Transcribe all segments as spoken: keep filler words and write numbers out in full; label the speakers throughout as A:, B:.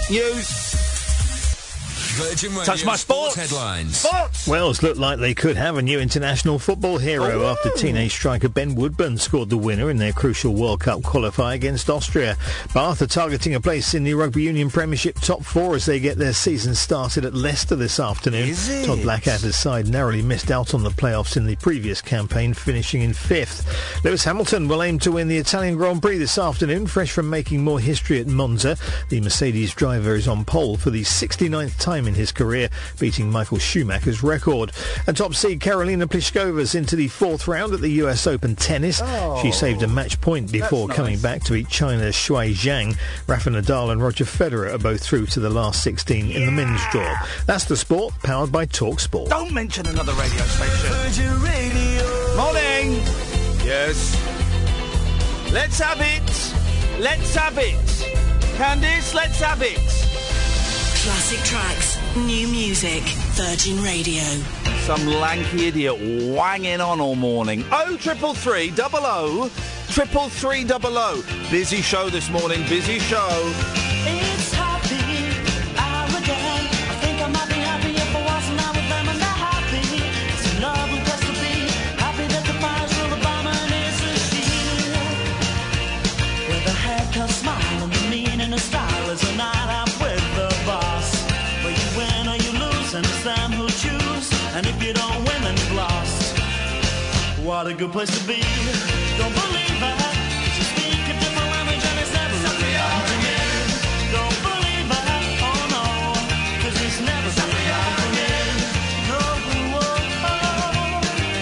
A: News.
B: Virgin Radio
A: Touch my sports.
B: sports headlines.
A: Sports.
C: Wales look like they could have a new international football hero
A: Oh.
C: after teenage striker Ben Woodburn scored the winner in their crucial World Cup qualifier against Austria. Bath are targeting a place in the Rugby Union Premiership top four as they get their season started at Leicester this afternoon.
A: Is it?
C: Todd Blackadder's side narrowly missed out on the playoffs in the previous campaign, finishing in fifth. Lewis Hamilton will aim to win the Italian Grand Prix this afternoon, fresh from making more history at Monza. The Mercedes driver is on pole for the sixty-ninth time in his career, beating Michael Schumacher's record. And top seed Karolina Pliskova's into the fourth round at the U S Open tennis.
A: Oh,
C: she saved a match point before
A: that's
C: coming
A: nice.
C: back to beat China's Shuai Zhang. Rafa Nadal and Roger Federer are both through to the last sixteen in the men's draw. That's the sport, powered by Talk Sport.
A: Don't mention another radio station.
B: Virgin Radio.
A: Morning. Yes. Let's have it. Let's have it. Candice, let's have it.
D: Classic tracks, new music, Virgin Radio.
A: Some lanky idiot wanging on all morning. Oh, triple three, double O, triple three, double O. Busy show this morning, busy show.
E: It's happy hour again. I think I might be happy if I wasn't out with them and they're happy. It's a love and best to be happy that the fire's real, the barman is a shield. With a haircut, smile and the meaning of style is a night out with the boss. Where you win or you lose and it's them who choose. And if you don't win then you've lost. What a good place to be. Don't believe it. You speak a different language and it's never really happened to me. Don't believe it. Oh no. Cause it's never really happened to me. No. Oh.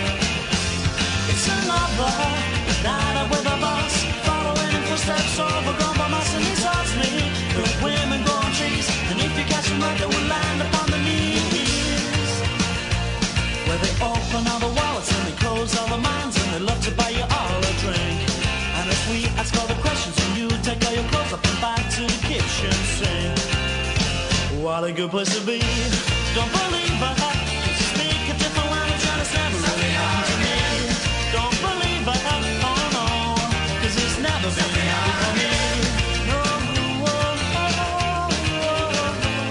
E: It's another night out with a boss. Following in footsteps overgrown by mice and he tells me good women go on trees. And if you catch them right they will land upon the knees. Where they open all the wallets and they close all the minds and they love to buy you all a drink. And if we ask all the questions and you take all your clothes up and back to the kitchen sink. What a good place to be. Don't believe it. You speak a different language and it's never really happened to me. Don't believe it. Oh no. Cause it's never really happened to me. No. Oh, oh, oh, oh.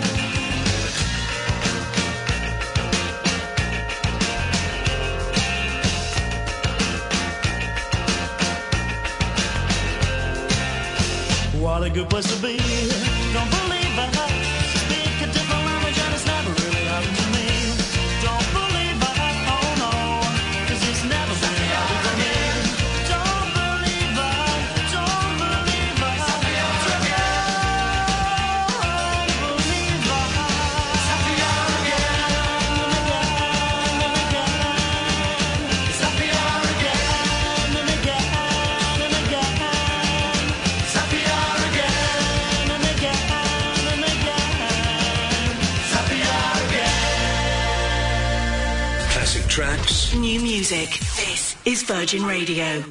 E: What a good place to be. Don't believe it. Speak a different language and it's never really happened to me. Don't believe it. Oh no. Cause it's never really happened to me. Don't believe it. Don't believe it. Don't believe it.
B: Classic tracks.
D: New music. This is Virgin Radio.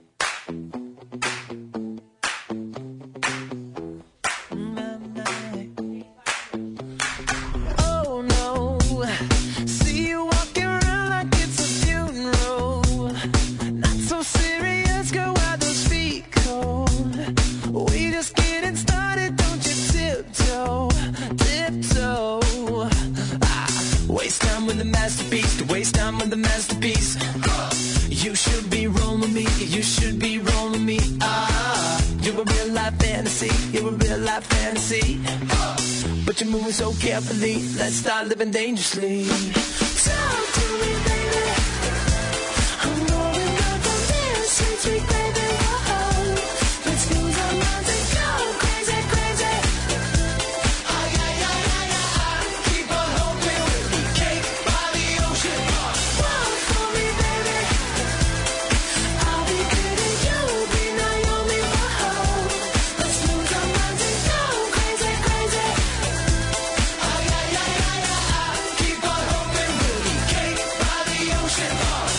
E: Oh no, see you walking around like it's a funeral. Not so serious, girl, why those feet cold? We just getting started, don't you tiptoe, tiptoe. Ah, waste time with the masterpiece, to waste time with the masterpiece. You should be rolling me, you should be rolling me. Ah, you're a real life fantasy, you're a real life fantasy. But you're moving so carefully, let's start living dangerously. Talk to me, baby. I'm going up on this sweet, sweet baby. Whoa. Let's lose our minds and go crazy, crazy. Ay, ay, ay, ay, ay. Keep on hoping we'll be cake by the ocean. Walk for me, baby. I'll be good and you'll be Naomi. Whoa. Let's lose our minds and go crazy, crazy. Ay, ay, ay, ay, ay. Keep on hoping we'll be cake by the ocean.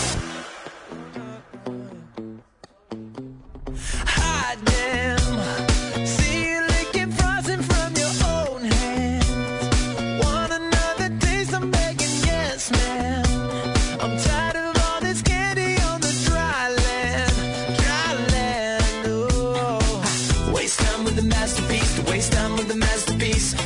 E: Hide them. See you licking frosting from your own hands. Want another taste? I'm begging, yes, ma'am. I'm tired of all this candy on the dry land, dry land. Oh, waste time with the masterpiece, to waste time with the masterpiece.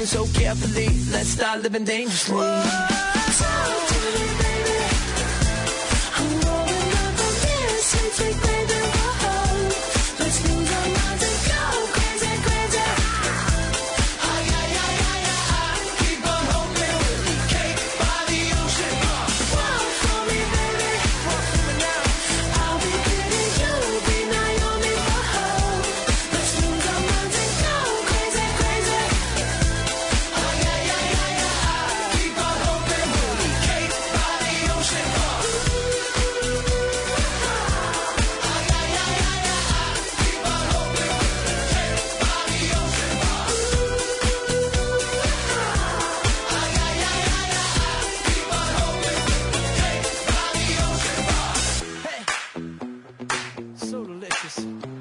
B: moving so carefully. Let's start living dangerously. Talk to me, baby. I'm rolling up on this sweet, sweet baby. Whoa. Let's lose our minds and go crazy, crazy. Ay, ay, ay, ay, ay. Keep on hoping we'll be cake by the ocean. Walk for me, baby. Walk for me now. I'll be pretty, you'll be Naomi. Whoa. Let's lose our minds and go crazy, crazy. Ay, ay, ay, ay, ay. Keep on hoping we'll be cake by the ocean. Ay, ay, ay, ay, ay. Keep on hoping we'll be cake by the ocean. Ay, ay, ay, ay, ay. Keep on hoping we'll be cake by the ocean. Hey, so delicious.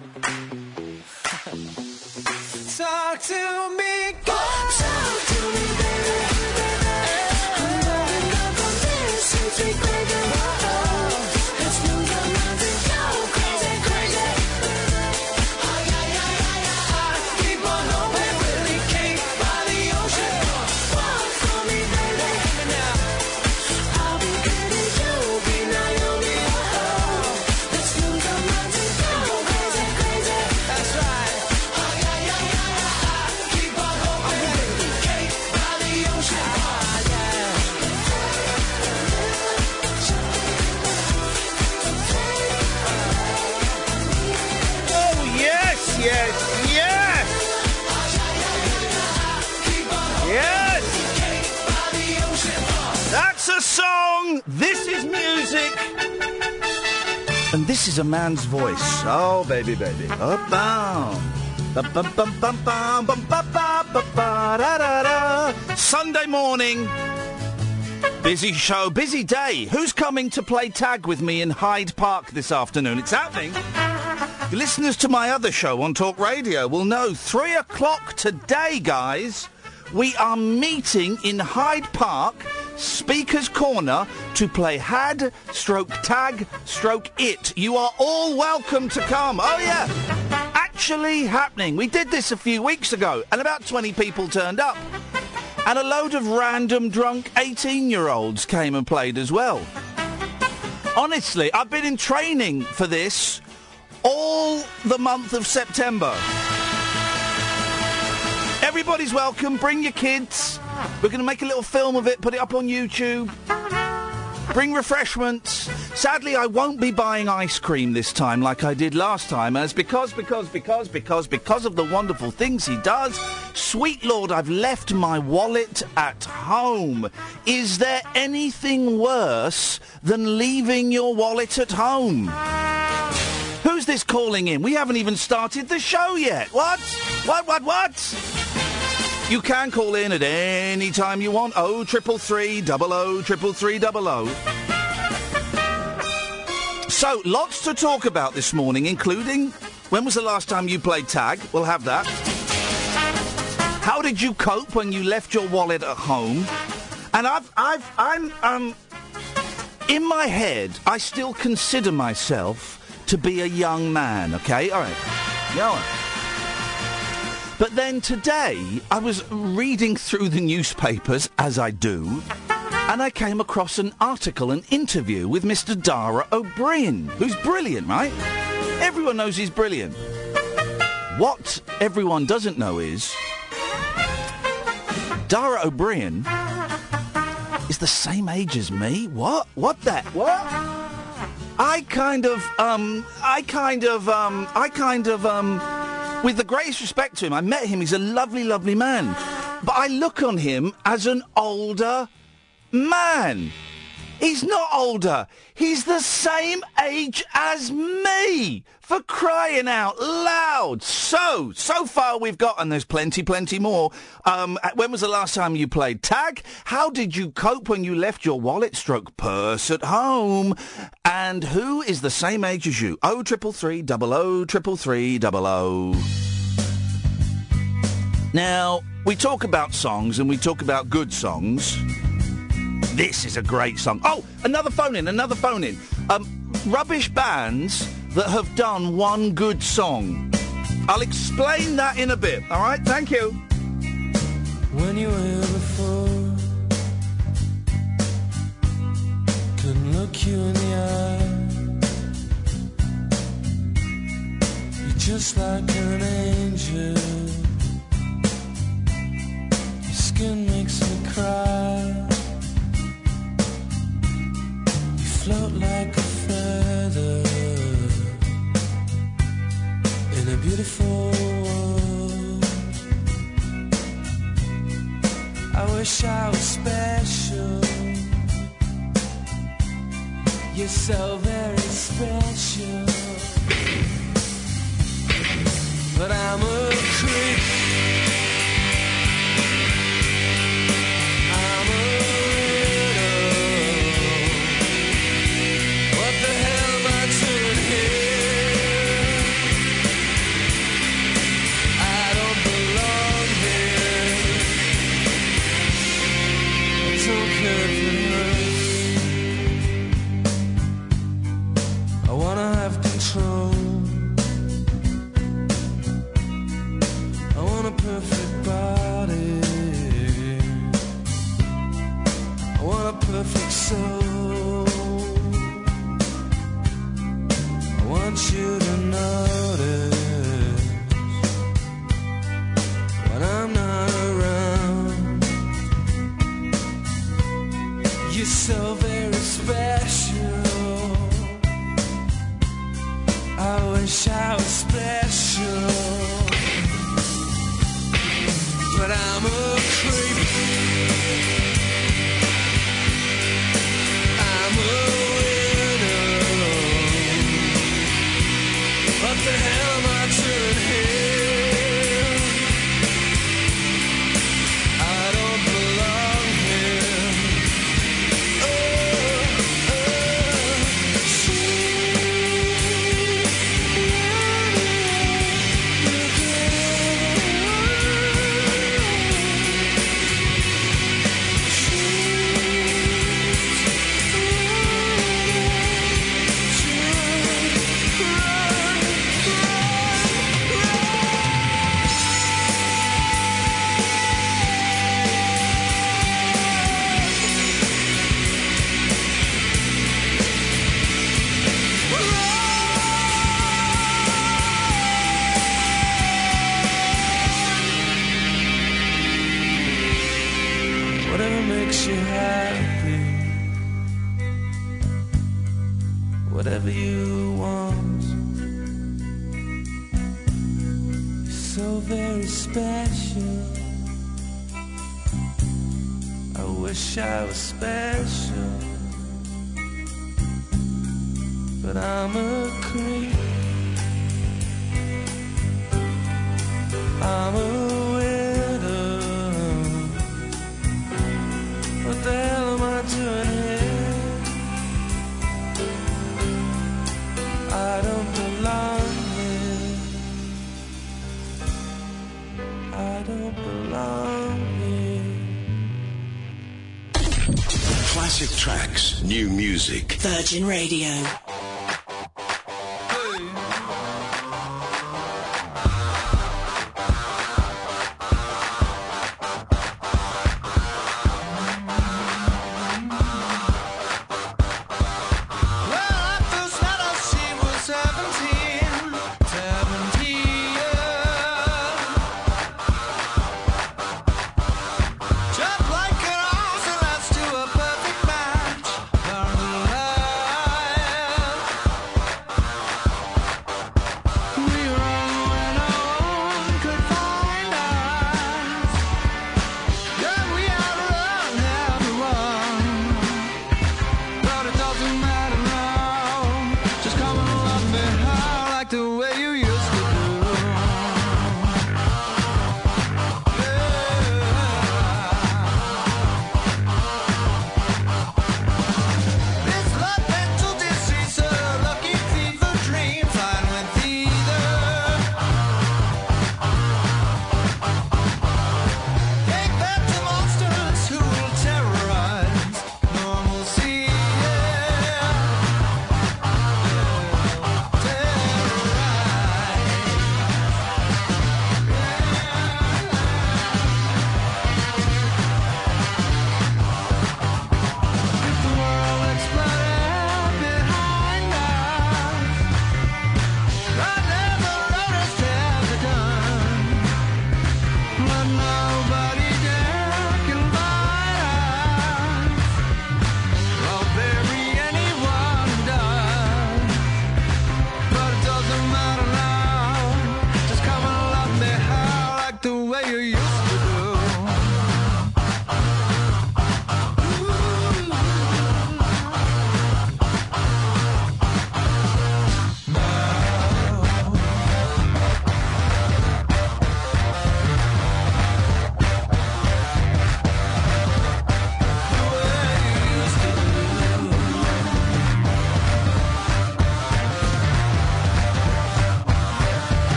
B: Talk to me, go. Talk to me, baby. I'm rolling up on this sweet, sweet baby. Whoa. Let's lose our minds and go crazy, crazy. Ay, ay, ay, ay, ay. Keep on hoping we'll be cake by the ocean. Walk for me, baby. I'll be pretty, you'll be Naomi. Whoa. Let's lose our minds and go crazy, crazy. That's right. Ay, ay, ay, ay, ay. Keep on hoping we'll be cake by the ocean. Ah, yeah.
A: Oh, yes, yes, yes! Yes! That's a song! This is music! And this is a man's voice. Oh, baby, baby. Ba-bam. Ba-bum-bum-bum-bum. Bum-ba-ba-ba-ba-da-da-da. Sunday morning. Busy show, busy day. Who's coming to play tag with me in Hyde Park this afternoon? It's happening. Listeners to my other show on Talk Radio will know three o'clock today, guys. We are meeting in Hyde Park, Speaker's Corner, to play Had, stroke tag, stroke it. You are all welcome to come. Oh, yeah. Actually happening. We did this a few weeks ago, and about twenty people turned up. And a load of random drunk eighteen-year-olds came and played as well. Honestly, I've been in training for this all the month of September. Everybody's welcome. Bring your kids. We're going to make a little film of it, put it up on YouTube. Bring refreshments. Sadly, I won't be buying ice cream this time like I did last time, as because, because, because, because, because of the wonderful things he does. Sweet Lord, I've left my wallet at home. Is there anything worse than leaving your wallet at home? Who's this calling in? We haven't even started the show yet. What? What, what, what? You can call in at any time you want. Oh, triple three, double oh, triple three, double oh. So, lots to talk about this morning, including when was the last time you played tag? We'll have that. How did you cope when you left your wallet at home? And I've, I've, I'm, um, in my head, I still consider myself to be a young man. Okay, all right, yeah. All right. But then today, I was reading through the newspapers, as I do, and I came across an article, an interview with Mister Dara Ó Briain, who's brilliant, right? Everyone knows he's brilliant. What everyone doesn't know is Dara Ó Briain is the same age as me. What? What that? What? I kind of, um, I kind of, um, I kind of, um... with the greatest respect to him, I met him, he's a lovely, lovely man. But I look on him as an older man. He's not older. He's the same age as me. For crying out loud. So, so far we've got, and there's plenty, plenty more. Um, when was the last time you played tag? How did you cope when you left your wallet stroke purse at home? And who is the same age as you? Oh, triple three, double oh, triple three, double oh. Now, we talk about songs and we talk about good songs. This is a great song. Oh, another phone in, another phone in. Um, rubbish bands that have done one good song. I'll explain that in a bit, all right? Thank you.
B: when you were here before. Couldn't look you in the eye. You're just like an angel. Your skin makes me cry. You float like a feather in a beautiful world. I wish I was special. You're so very special. But I'm a creep. I'm a widow. What the hell am I doing here? I don't belong here. I don't care if it hurts. I wanna have control. I want a perfect body. I want a perfect soul. I want you to notice when I'm not around. You're so very special. I wish I was special. But I'm a creep. I'm a widow. What the hell am I doing here? I don't belong here. Oh, whatever makes you happy, whatever you want. You're so very special. I wish I was special, but I'm a creep. I'm a widow. What the hell am I doing here? I don't belong here. I don't belong here.
F: Classic tracks, new music.
D: Virgin Radio.
B: Just like an ounce, that's to a perfect match. Learn to lie.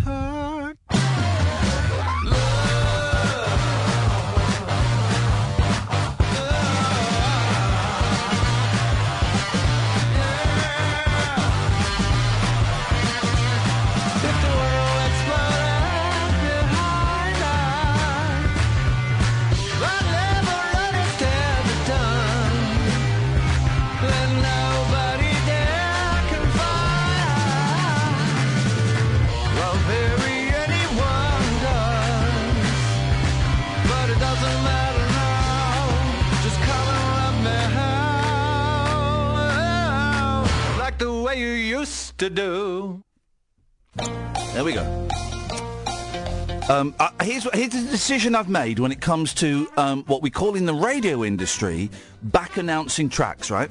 C: heart.
B: If the world exploded behind us, I'd never understand the done. Then nobody there can find love bury anyone does. But it doesn't matter now. Just come and love me how, like the way you used to do.
A: There we go. Um, uh, here's, here's the decision I've made when it comes to um, what we call in the radio industry back announcing tracks, right?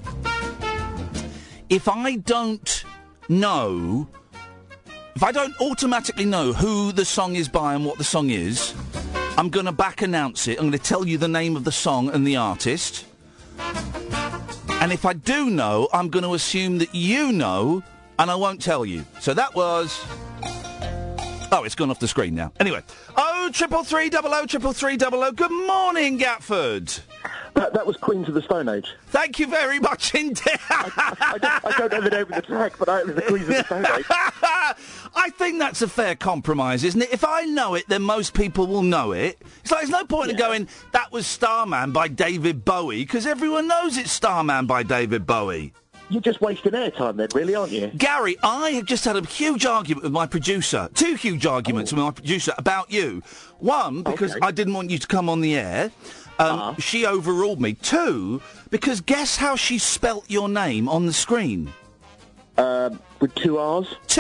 A: If I don't know, if I don't automatically know who the song is by and what the song is, I'm going to back announce it. I'm going to tell you the name of the song and the artist. And if I do know, I'm going to assume that you know, and I won't tell you. So that was... Oh, it's gone off the screen now. Anyway, oh, triple three double oh, triple three double oh. Good morning, Gatford.
G: That, that was Queens of the Stone Age.
A: Thank you very much indeed.
G: I, I, don't, I don't know the name of the track, but I, it was the Queens of the Stone Age.
A: I think that's a fair compromise, isn't it? If I know it, then most people will know it. It's like there's no point in going, that was Starman by David Bowie, because everyone knows it's Starman by David Bowie.
G: You're just wasting airtime then, really, aren't you?
A: Gary, I have just had a huge argument with my producer. Two huge arguments
G: Oh.
A: with my producer about you. One, because
G: Okay.
A: I didn't want you to come on the air. Um,
G: Uh-huh.
A: She overruled me. Two, because guess how she spelt your name on the screen?
G: Um, with two R's?
A: T-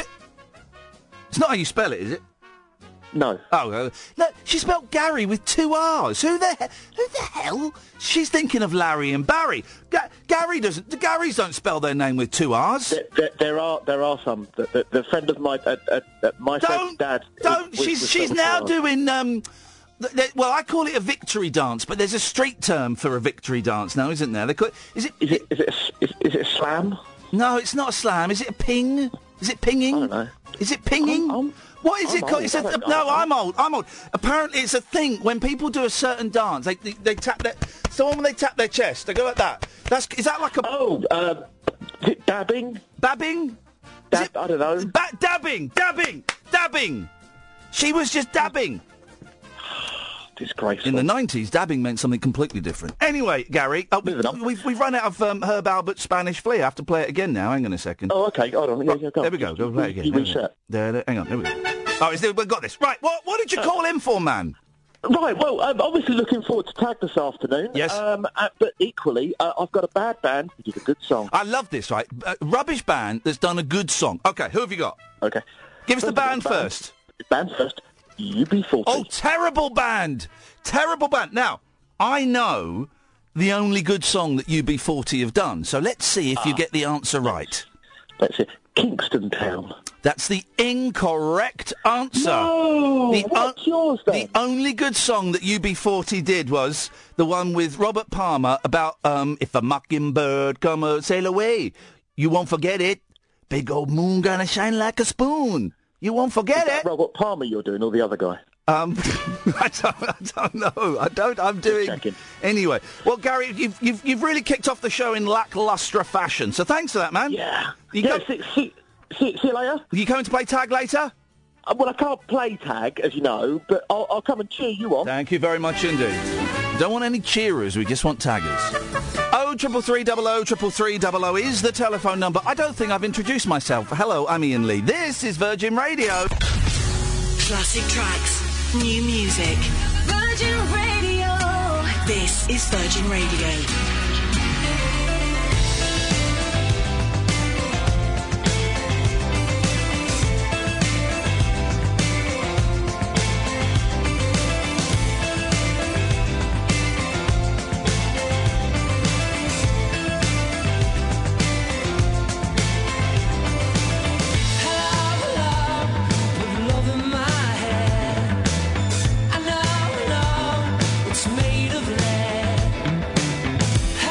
A: it's not how you spell it, is it?
G: No.
A: Oh, uh, no, she spelled Gary with two R's. Who the he- who the hell? She's thinking of Larry and Barry. Ga- Gary doesn't. The Garys don't spell their name with two R's.
G: There, there, there are there are some. The, the, the friend of my uh, uh, uh, my friend's
A: Don't,
G: dad.
A: don't.
G: was-
A: she's
G: was
A: she's
G: spelled with
A: now
G: two R's.
A: doing um. th- th- Well, I call it a victory dance, but there's a street term for a victory dance now, isn't there? They call it, is it?
G: Is it is it a, s- is, is it a slam?
A: No, it's not a slam. Is it a ping? Is it pinging?
G: I don't know.
A: Is it pinging?
G: I'm- I'm-
A: what is
G: I'm
A: it called?
G: old.
A: It's
G: I
A: a,
G: don't-
A: no,
G: I-
A: I'm old. I'm old. Apparently, it's a thing when people do a certain dance. They they, they tap their. So when they tap their chest, they go like that. That's is that like a
G: Oh, um, is it dabbing?
A: babbing? Is
G: Dab,
A: it-
G: I don't know.
A: Ba- dabbing, dabbing, dabbing. She was just dabbing.
G: Disgraceful.
A: In the nineties, dabbing meant something completely different. Anyway, Gary, uh, we,
G: Moving on.
A: we've, we've run out of um, Herb Albert's Spanish Flea. I have to play it again now. Hang on a second.
G: Oh, okay. Hold on. Yeah, yeah, go on.
A: There we go. Go play it again.
G: You
A: There we go.
G: reset.
A: There, there, hang on. There we go. Oh, is there, we've got this. Right, what, what did you call in for, man?
G: Right, well, I'm obviously looking forward to Tag this afternoon.
A: Yes.
G: Um, uh, but equally, uh, I've got a bad band who did a good song.
A: I love this, right? Uh, rubbish band that's done a good song. Okay, who have you got?
G: Okay.
A: Give us the
G: First of all,
A: band first.
G: Band first. U B forty.
A: Oh, terrible band! Terrible band. Now, I know the only good song that U B forty have done, so let's see if you get the answer right.
G: Let's see. Kingston Town.
A: That's the incorrect answer.
G: No!
A: The
G: What's yours, then?
A: The only good song that U B forty did was the one with Robert Palmer about um, if a mockingbird come a sail away, you won't forget it. Big old moon gonna shine like a spoon. You won't forget
G: Is that
A: it.
G: Robert Palmer you're doing, or the other guy?
A: Um, I don't, I don't know. I don't. I'm doing
G: checking.
A: anyway. Well, Gary, you've you've you've really kicked off the show in lacklustre fashion. So thanks for that, man.
G: Yeah.
A: You
G: yeah,
A: go-
G: see, see, see, see you later.
A: Are you coming to play tag later?
G: Uh, well, I can't play tag, as you know, but I'll, I'll come and cheer you on.
A: Thank you very much indeed. Don't want any cheerers. We just want taggers. Oh, triple three double oh, triple three double oh is the telephone number. I don't think I've introduced myself. Hello, I'm Ian Lee. This is Virgin Radio.
D: Classic tracks, new music.
B: Virgin Radio.
D: This is Virgin Radio.
B: It's made of lead.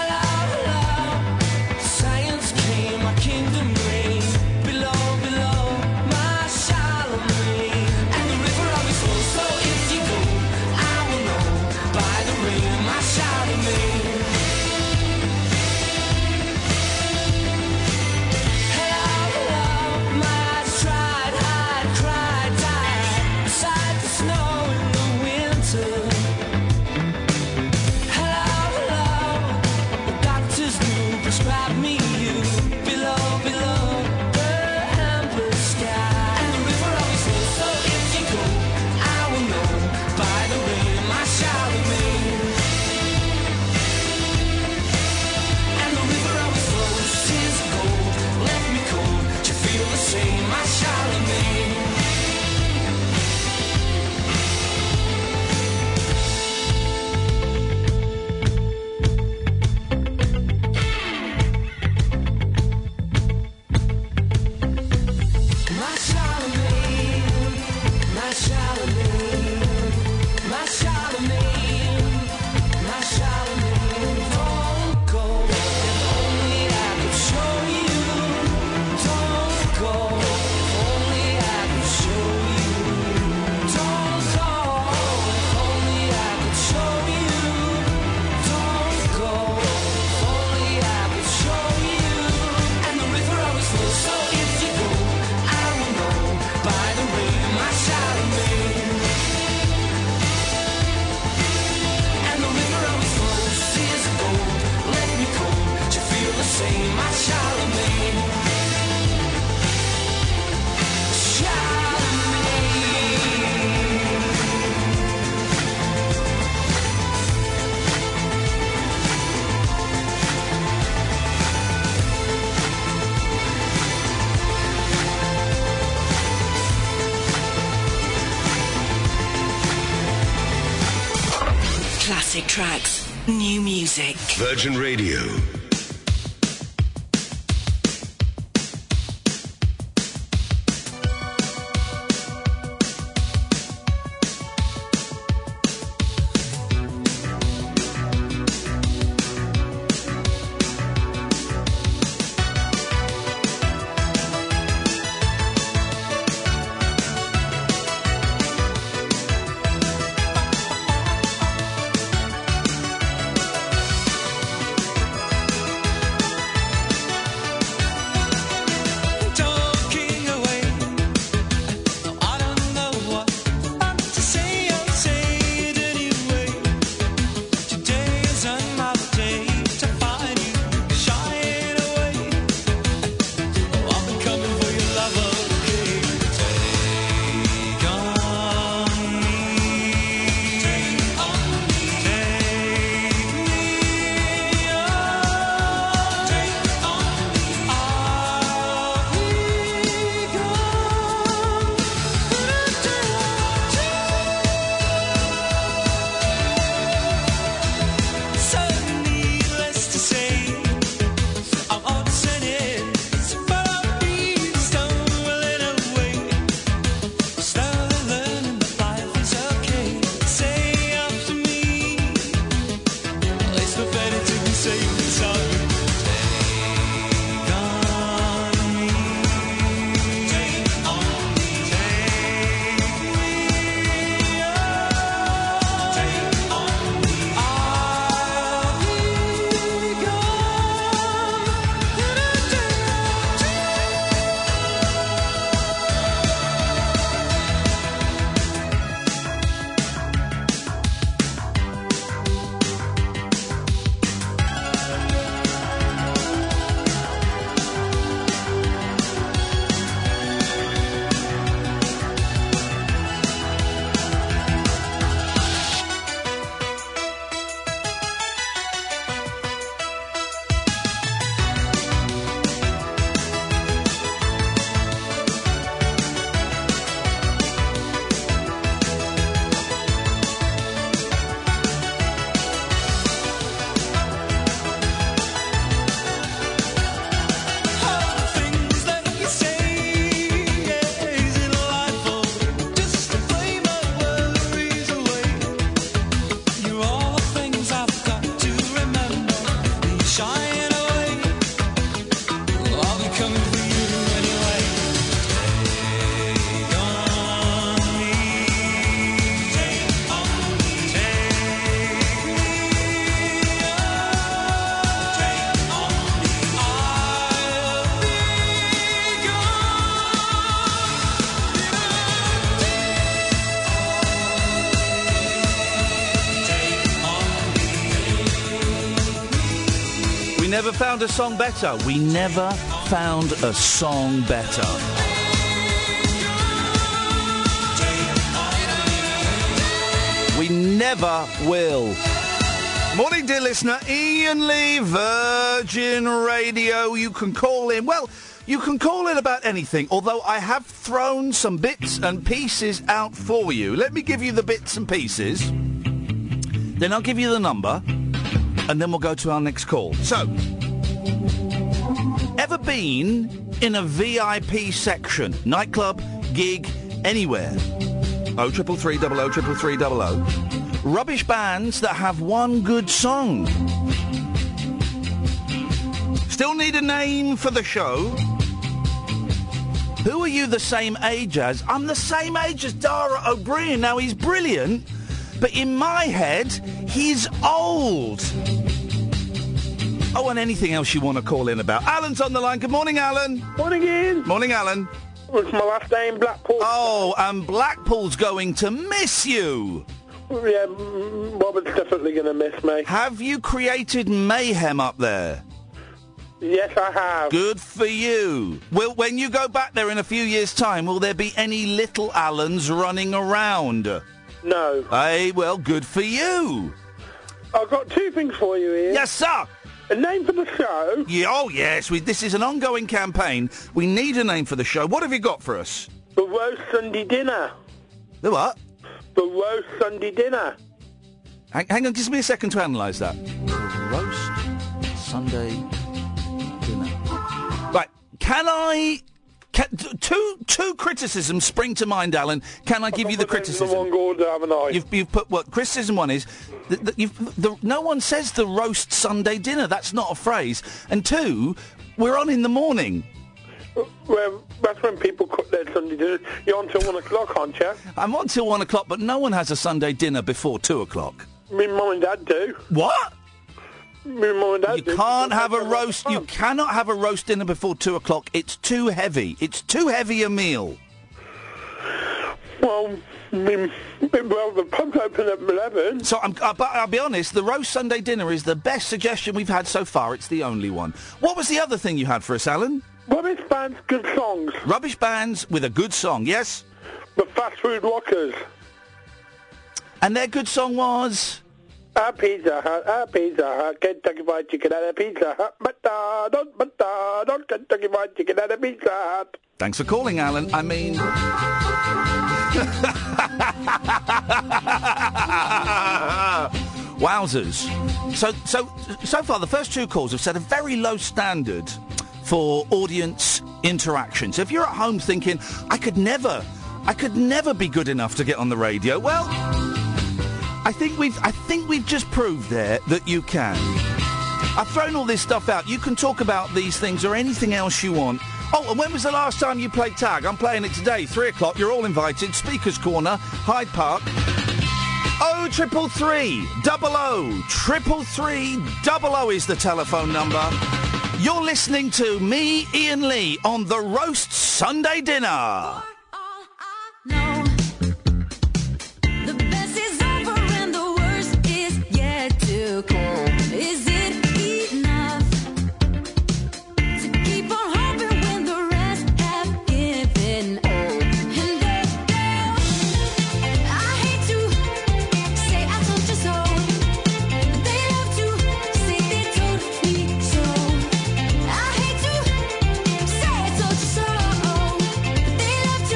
D: Classic tracks, new music.
F: Virgin Radio.
A: Never found a song better. We never found a song better. We never will. Morning, dear listener. Ian Lee, Virgin Radio. You can call in. Well, you can call in about anything, although I have thrown some bits and pieces out for you. Let me give you the bits and pieces. Then I'll give you the number. And then we'll go to our next call. So, ever been in a V I P section? Nightclub, gig, anywhere? Oh, triple three, double oh, triple three, double oh. Rubbish bands that have one good song. Still need a name for the show? Who are you the same age as? I'm the same age as Dara O'Brien. Now, he's brilliant, but in my head, he's old. Oh, and anything else you want to call in about. Alan's on the line. Good morning, Alan.
G: Morning, Ian.
A: Morning, Alan.
G: It's my last day in Blackpool.
A: Oh, and Blackpool's going to miss you.
G: Yeah, mm, Robert's definitely going to miss me.
A: Have you created mayhem up there?
G: Yes, I have.
A: Good for you. Will, when you go back there in a few years' time, will there be any little Alans running around?
G: No.
A: Hey, well, good for you.
G: I've got two things for you, Ian.
A: Yes, sir.
G: A name for the show.
A: Yeah, oh, yes. We, this is an ongoing campaign. We need a name for the show. What have you got for us?
G: The Roast Sunday Dinner.
A: The what?
G: The Roast Sunday Dinner.
A: Hang, hang on, just give me a second to analyse that. Roast Sunday dinner. Right, can I... Can, t- two two criticisms spring to mind, Alan. Can I give you the criticism?
H: The one order, haven't I?
A: You've, you've put what? Criticism one is that, that you've, the, no one says the roast Sunday dinner. That's not a phrase. And two, we're on in the morning.
H: Well, that's when people cook their Sunday dinner. You're on till one o'clock, aren't you?
A: I'm on till one o'clock, but no one has a Sunday dinner before two o'clock.
H: Me mum and dad do.
A: What?
H: Me mum and dad
A: You
H: do.
A: can't have a
H: That's
A: roast. You cannot have a roast dinner before two o'clock. It's too heavy. It's too heavy a meal.
H: Well, me, well, the pub's open at eleven.
A: So, I'm, uh, but I'll be honest. The roast Sunday dinner is the best suggestion we've had so far. It's the only one. What was the other thing you had for us, Alan?
H: Rubbish bands, good songs.
A: Rubbish bands with a good song. Yes.
H: The fast food rockers.
A: And their good song was.
H: A Pizza Hut, a Pizza Hut, Kentucky Fried Chicken and a Pizza Hut, McDonald's, McDonald's, Kentucky Fried Chicken and a Pizza Hut.
A: Thanks for calling, Alan. I mean... Wowzers. So, so, so far, the first two calls have set a very low standard for audience interaction. So if you're at home thinking, I could never, I could never be good enough to get on the radio, well... I think we've I think we've just proved there that you can. I've thrown all this stuff out. You can talk about these things or anything else you want. Oh, and when was the last time you played tag? I'm playing it today, three o'clock. You're all invited. Speaker's Corner, Hyde Park. Oh, triple three, double O, triple three, double O is the telephone number. You're listening to me, Ian Lee, on the Roast Sunday Dinner.
B: Is it enough to keep on hoping when the rest have given up? And girl, I hate to say I told you so, but they love to say they told me so. I hate to say I told you so, but they love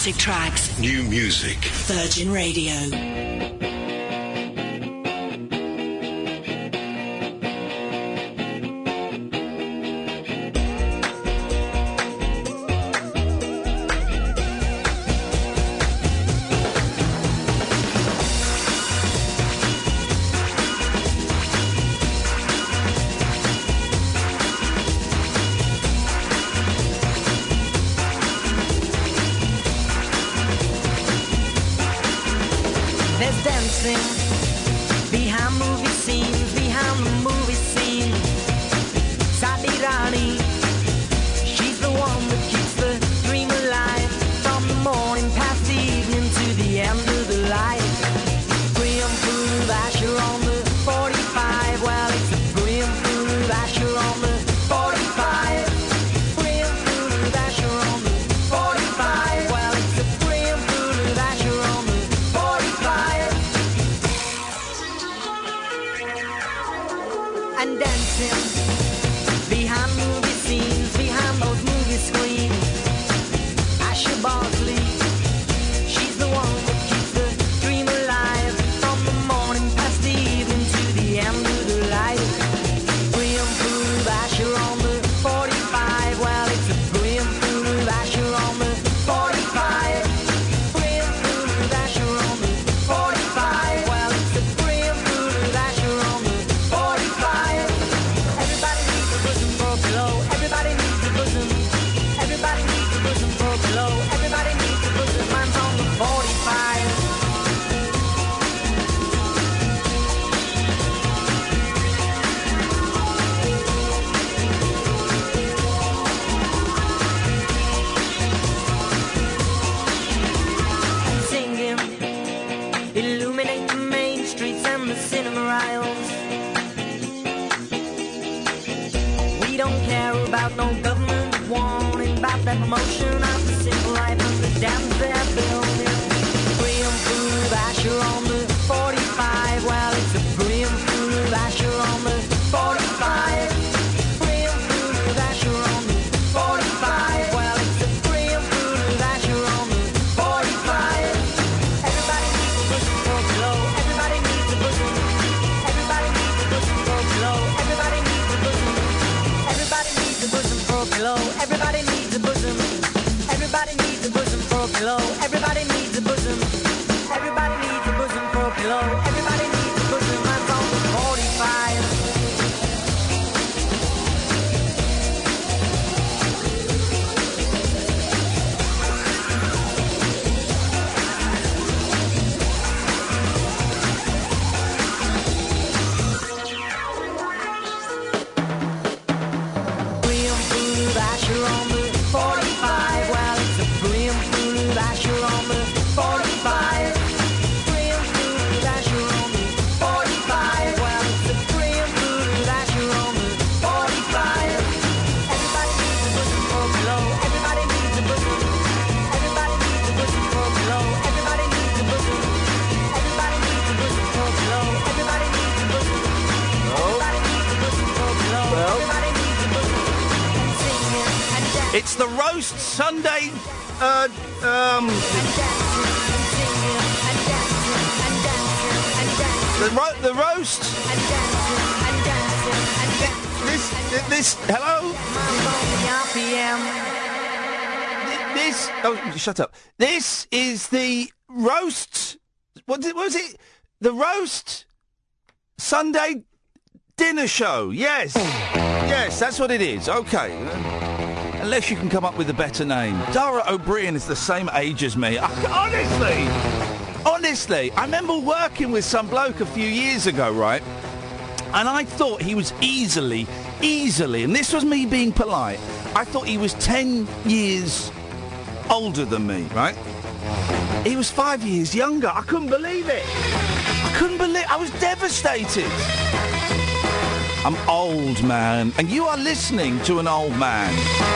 D: Classic tracks.
F: New music.
D: Virgin Radio.
I: There's dancing behind movie scenes, behind the movie scene. Sadi Rani, she's the one that keeps the dream alive. From the morning past the evening to the end of the light. Brim full of Asher on the forty-five. Well, it's a brim full of Asher on the forty-five. Brim full of Asher on the forty-five. Well, it's a brim full of Asher on the forty-five. And dancing behind movie scenes, behind those movie screens. Asher Barkley, she's the one that keeps the dream alive. From the morning past the evening to the end of the light. Brim full of Asher on the forty-five. Well, it's a brim full of Asher on the forty-five. Brim full of Asher on the forty-five. Well, it's a brim full of Asher on the forty-five. Everybody needs a bosom for a pillow. Everybody needs a bosom. Everybody needs a bosom for a pillow. Everybody needs a bosom. Mine's on the forty-five. And singing, illuminate the main streets and the cinema aisles. We don't care about no government warning about that motion of the simple life and the dams they're building. Brim full of Asher on the forty-five. Well, it's a brim full of Asher on the forty-five. Brim full of Asher on the forty-five. Well, it's a brim full of Asher on the forty-five. Everybody needs a bosom for a pillow. Everybody needs a bosom. Everybody needs a bosom for a pillow. Everybody needs a bosom. Everybody needs a bosom for a pillow. Everybody needs a bosom. Everybody needs a bosom for a pillow. Everybody needs a bosom. Everybody needs a bosom for a pillow. Everybody needs a bosom. Mine's on the forty-five. Brim full of Asher on the forty-five. Well, it's a brim full of Asher on the forty-five. Brim full of Asher on the forty-five. Well, it's a brim full of Asher on the forty-five. Everybody needs a bosom for a pillow. Everybody needs a bosom. Everybody needs a bosom for a pillow. Everybody needs a bosom. Everybody needs a bosom for a pillow. Everybody needs a bosom. Everybody needs a bosom for a pillow. Everybody needs a bosom. And singing and dancing.
A: It's the Roast Sunday, uh, um,
I: And dancing and singing and dancing and dancing and dancing
A: the, ro- the Roast,
I: and dancing and dancing and dancing.
A: this, this, hello?
I: Mine's on the R P M.
A: This, oh, shut up. This is the Roast, what, did- what was it? The Roast Sunday Dinner Show, yes. Yes, that's what it is, okay. Unless you can come up with a better name. Dara O'Brien is the same age as me. I, honestly, honestly, I remember working with some bloke a few years ago, right? And I thought he was easily, easily, and this was me being polite, I thought he was ten years older than me, right? He was five years younger. I couldn't believe it. I couldn't believe I was devastated. I'm old, man, and you are listening to an old man.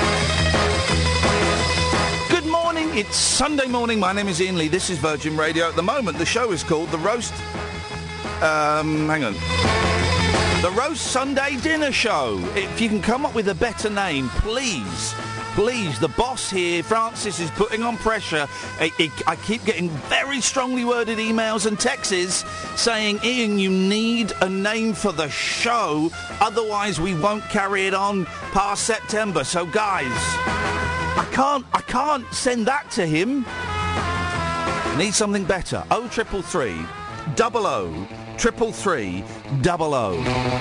A: Good morning, it's Sunday morning. My name is Ian Lee. This is Virgin Radio. At the moment, the show is called The Roast... Um, hang on. The Roast Sunday Dinner Show. If you can come up with a better name, please Please, the boss here, Francis, is putting on pressure. I, I, I keep getting very strongly worded emails and texts saying, Ian, you need a name for the show, otherwise we won't carry it on past September. So, guys, I can't, I can't send that to him. I need something better. Oh triple three, double O, triple three, double O.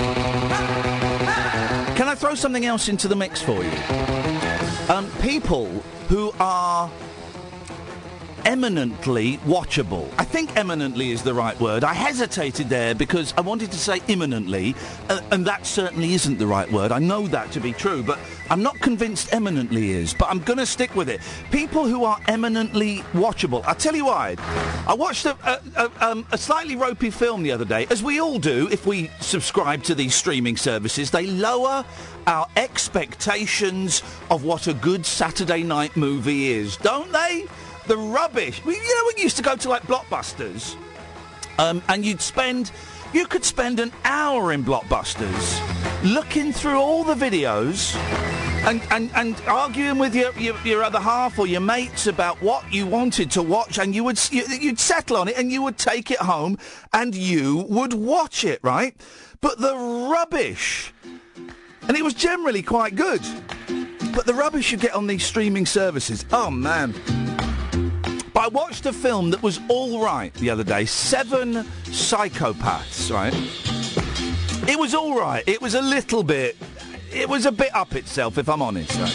A: Can I throw something else into the mix for you? Um, people who are eminently watchable. I think eminently is the right word. I hesitated there because I wanted to say imminently, uh, and that certainly isn't the right word. I know that to be true, but I'm not convinced eminently is, but I'm going to stick with it. People who are eminently watchable. I'll tell you why. I watched a, a, a, um, a slightly ropey film the other day, as we all do if we subscribe to these streaming services. They lower our expectations of what a good Saturday night movie is, don't they? The rubbish. We, you know, we used to go to, like, Blockbusters, um, and you'd spend... You could spend an hour in Blockbusters looking through all the videos and, and, and arguing with your, your, your other half or your mates about what you wanted to watch, and you would, you, you'd settle on it and you would take it home and you would watch it, right? But the rubbish... And it was generally quite good. But the rubbish you get on these streaming services, oh, man... But I watched a film that was all right the other day. Seven Psychopaths, right? It was all right. It was a little bit... It was a bit up itself, if I'm honest, right?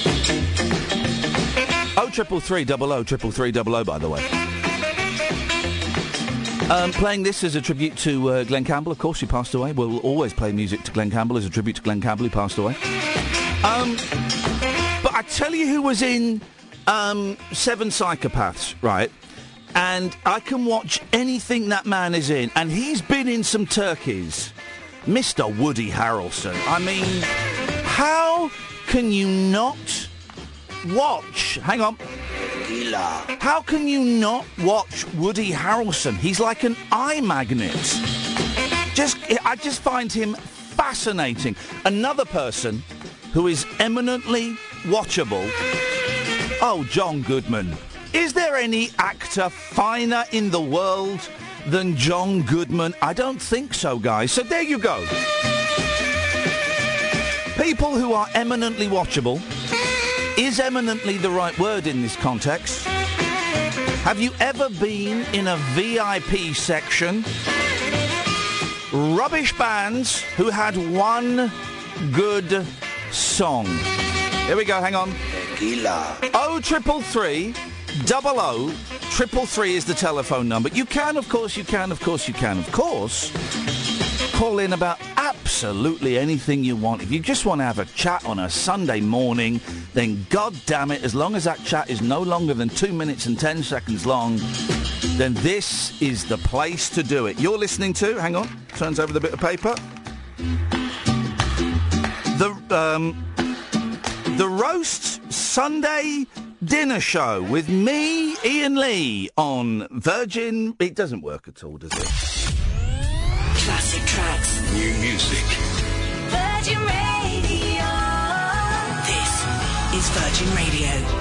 A: Oh, triple three, double O, triple three, double O, by the way. Um, playing this as a tribute to uh, Glenn Campbell, of course, he passed away. We'll always play music to Glenn Campbell as a tribute to Glenn Campbell, who passed away. Um, but I tell you who was in... Um, Seven Psychopaths, right? And I can watch anything that man is in, and he's been in some turkeys. Mister Woody Harrelson. I mean, how can you not watch... Hang on. How can you not watch Woody Harrelson? He's like an eye magnet. Just, I just find him fascinating. Another person who is eminently watchable... Oh, John Goodman. Is there any actor finer in the world than John Goodman? I don't think so, guys. So there you go. People who are eminently watchable. Is eminently the right word in this context? Have you ever been in a V I P section? Rubbish bands who had one good song. Here we go, hang on. Oh, triple three, double O, triple three is the telephone number. You can, of course, you can, of course, you can, of course, call in about absolutely anything you want. If you just want to have a chat on a Sunday morning, then God damn it, as long as that chat is no longer than two minutes and ten seconds long, then this is the place to do it. You're listening to, hang on, turns over the bit of paper. The, um... The Roast Sunday Dinner Show with me, Ian Lee, on Virgin... It doesn't work at all, does it?
D: Classic tracks.
F: New music.
D: Virgin Radio. This is Virgin Radio.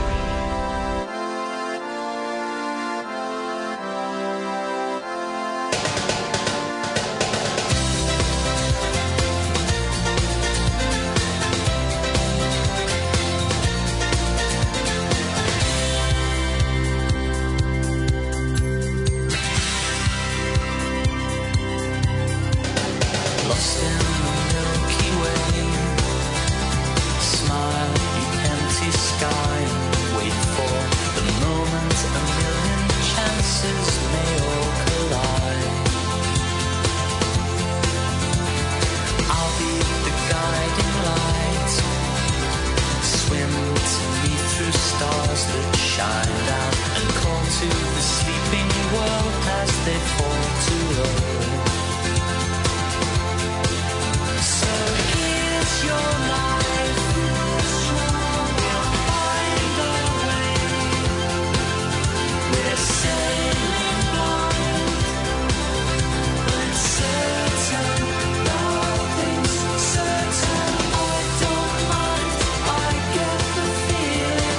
B: Certain, I don't mind. I get the feeling.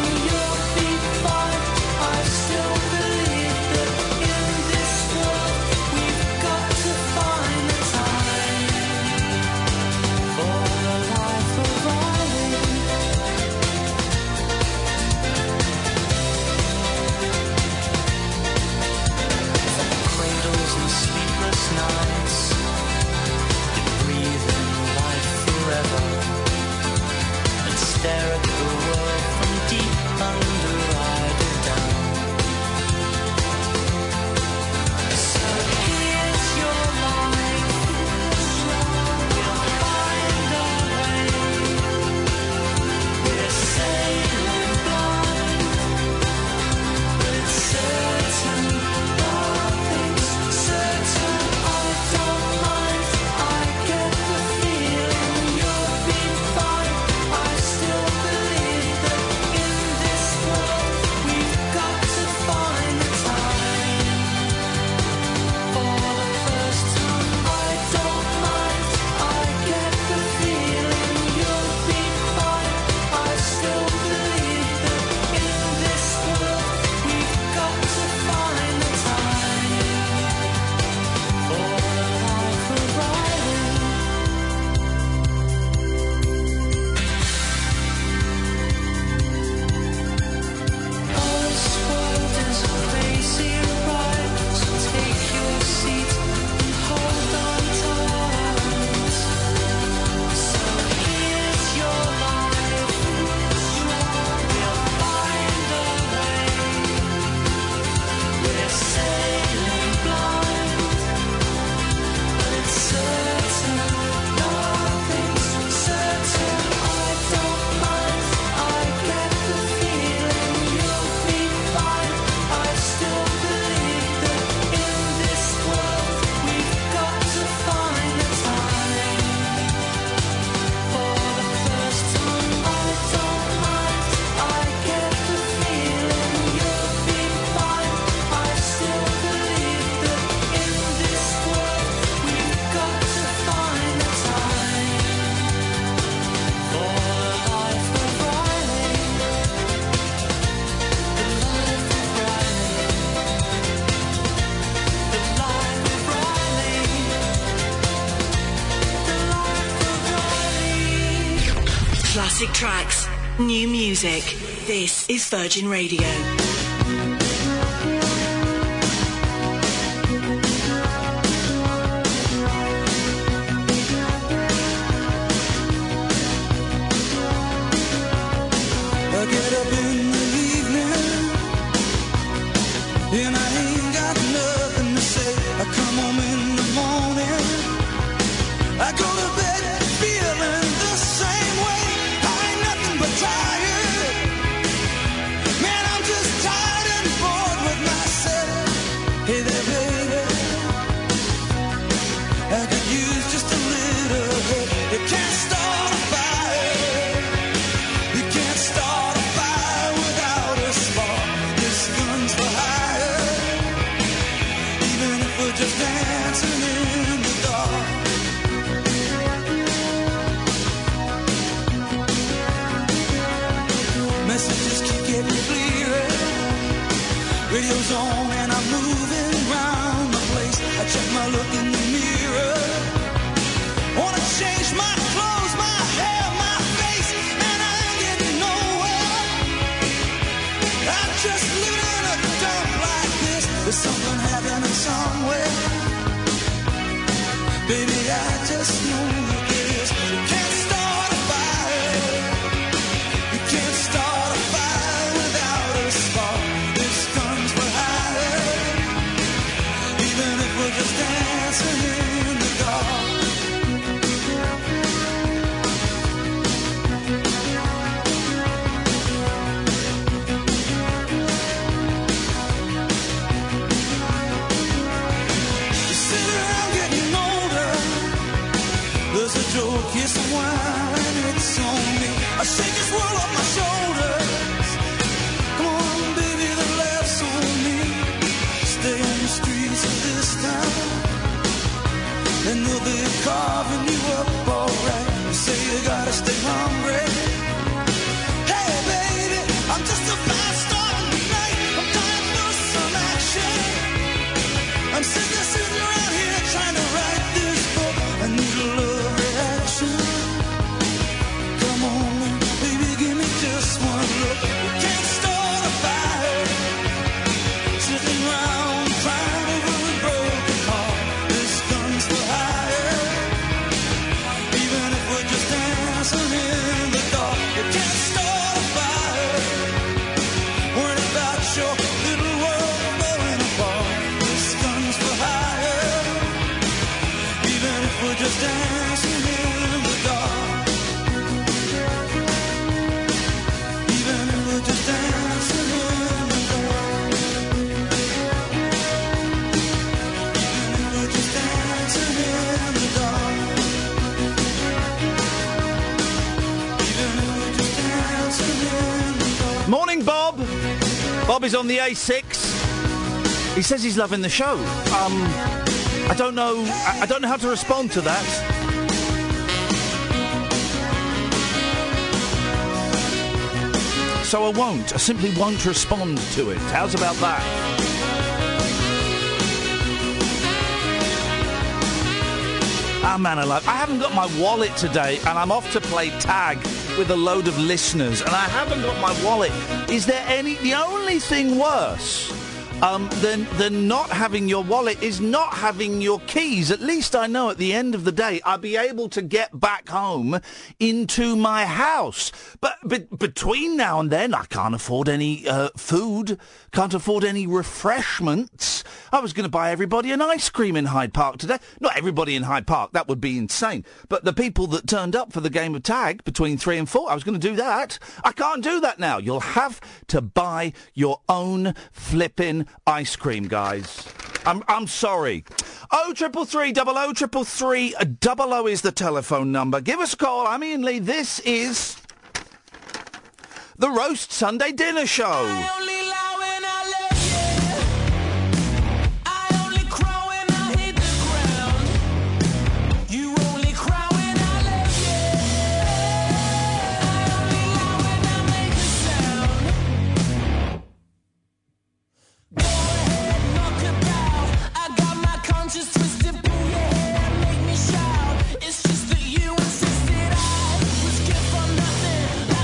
D: tracks, new music. This is Virgin Radio.
B: I get up in the evening and I ain't got nothing to say. I come home in the morning, I go to bed feeling the same way. I ain't nothing but tired. Man, I'm just tired and bored with myself. Hey there, baby, I could use just a little help. You can't start a fire. You can't start a fire without a spark. This gun's for hire. Even if we're just dancing in the dark. Messages keep getting clearer. Radio's on and I'm moving around the place. I check my look in the mirror. Wanna change my clothes, my hair, my face, and I ain't getting nowhere. I'm just living in a dump like this. There's something happening somewhere. Baby, I just know that this. You can't start a fire. You can't start a fire without a spark. This gun's for hire. Even if we're just dancing in the dark. You sit around getting older. There's a joke, here's some wine, it's on me. I shake this world off my shoulders. Come on, baby, the laughs on me. Stay on the streets of this town, and they'll be carving you up alright. You say you gotta stay hungry. Hey, baby, I'm just a fast star tonight. I'm dying for some action. I'm sick of sitting around here trying to write this book. I need a love reaction. Come on, baby, give me just one look. You can't start a fire. Sitting around crying over a broken heart. This gun's for hire. Even if we're just dancing in the dark. You can't start a fire. Worried about your little world falling apart. This gun's for hire. Even if we're just dancing in the dark. Even if we're just dancing in the dark. Even if we're just dancing in the dark. Even if we're just dancing in the dark.
A: Morning, Bob. Bob is on the A six. He says he's loving the show. Um, I don't know. I, I don't know how to respond to that. So I won't. I simply won't respond to it. How's about that? Ah, man, I love. I haven't got my wallet today, and I'm off to play tag with a load of listeners, and I haven't got my wallet. Is there any? The only thing worse um, than than not having your wallet is not having your keys. At least I know at the end of the day I'll be able to get back home into my house. But, but between now and then, I can't afford any uh, food, can't afford any refreshments. I was going to buy everybody an ice cream in Hyde Park today. Not everybody in Hyde Park, that would be insane. But the people that turned up for the game of tag between three and four, I was going to do that. I can't do that now. You'll have to buy your own flipping ice cream, guys. I'm I'm sorry. Oh triple three double oh triple three double oh is the telephone number. Give us a call. I'm Ian Lee. This is the Roast Sunday Dinner Show.
B: It's just that you insisted I was good for nothing.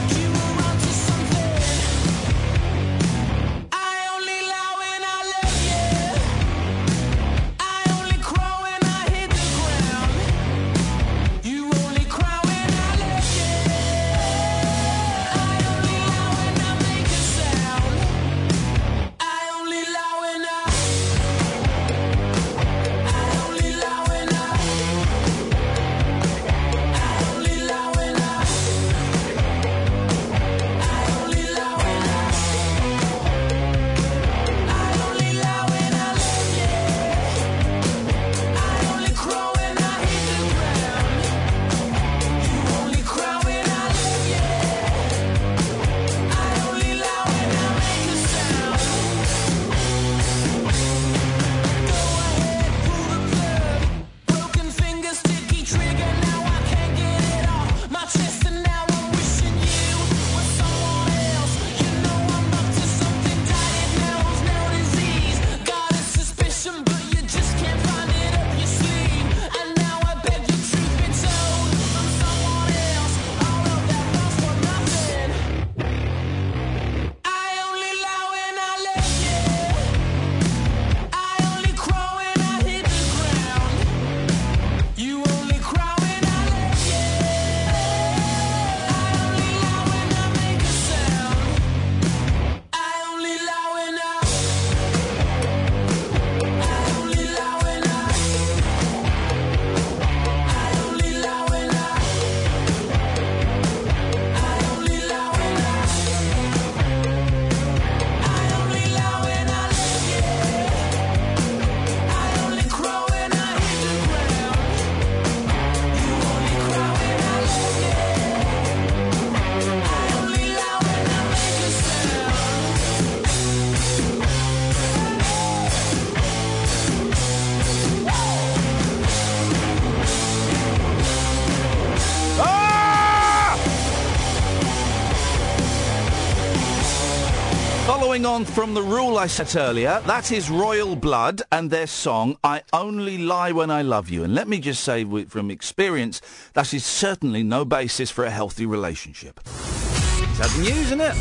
A: Following on from the rule I set earlier, that is Royal Blood and their song, I Only Lie When I Love You. And let me just say wi- from experience, that is certainly no basis for a healthy relationship. Sad news, isn't it?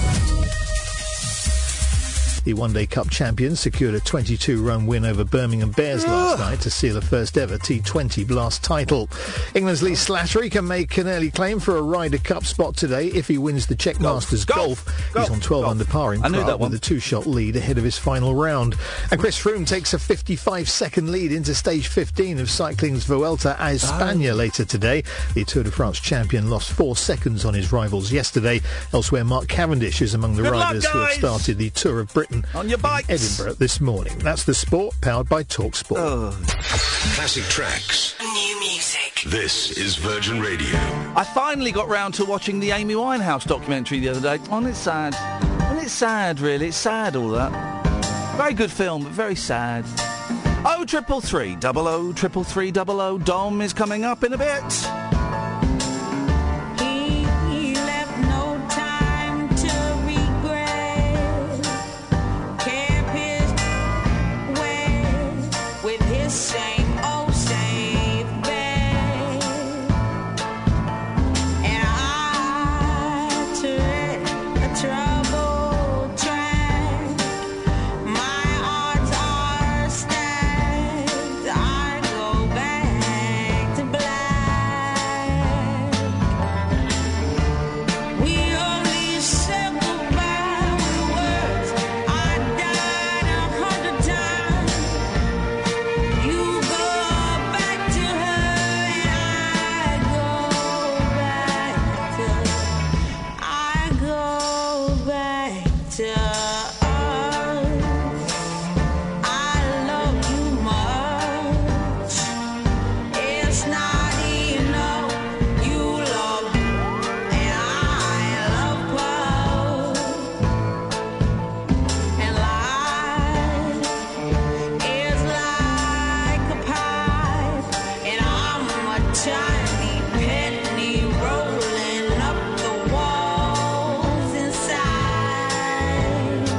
C: The One Day Cup champions secured a twenty-two run win over Birmingham Bears last night to seal a first ever T twenty Blast title. England's Lee Slattery can make an early claim for a Ryder Cup spot today if he wins the Czech Masters Golf.
A: Golf.
C: He's on twelve
A: Golf.
C: under par in
A: I knew
C: Prague
A: that one.
C: with a two-shot lead ahead of his final round. And Chris Froome takes a fifty-five second lead into stage fifteen of cycling's Vuelta a España later today. The Tour de France champion lost four seconds on his rivals yesterday. Elsewhere, Mark Cavendish is among the
A: Good luck,
C: riders who have
A: guys.
C: started the Tour of Britain
A: On your bikes.
C: in Edinburgh this morning. That's the sport, powered by TalkSport.
A: Oh.
F: Classic tracks.
D: New music.
F: This is Virgin Radio.
A: I finally got round to watching the Amy Winehouse documentary the other day. Oh, it's sad. And it's sad, really. It's sad, all that. Very good film, but very sad. Oh, triple three, double O, triple three, double O. Dom is coming up in a bit.
B: He left no time to regret. Kept his way with his same old safe bet. And I took a troubled track. My odds are stacked. I go back to black. We only said goodbye with words. I died a hundred times. You go back to her and I go back to I go back to us. I love you much. It's not enough. You love and I love both. And life is like a pipe, and I'm a tiny penny rolling up the walls inside.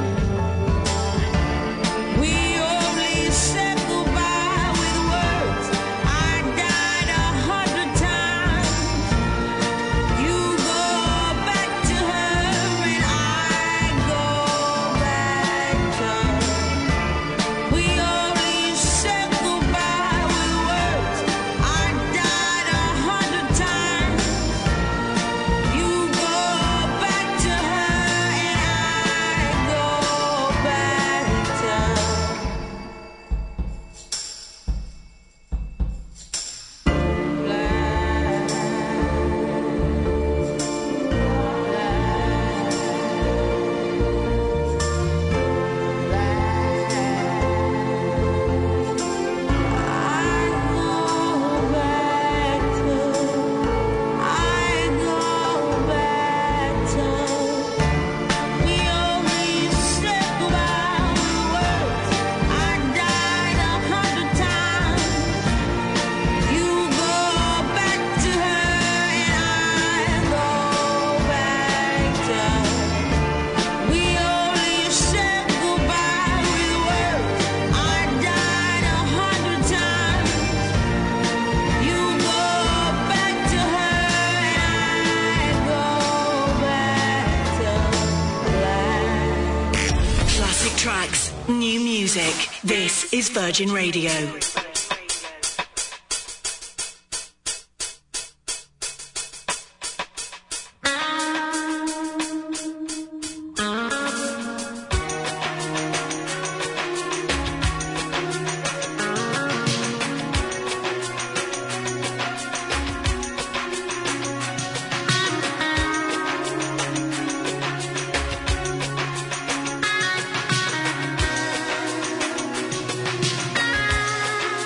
B: We only said goodbye with words. I died a hundred times. You go back to her and I go back to her. We only said goodbye with words. I died a hundred times. You go back to her and I go back to her.
D: Classic tracks. New music. This is Virgin Radio.
B: I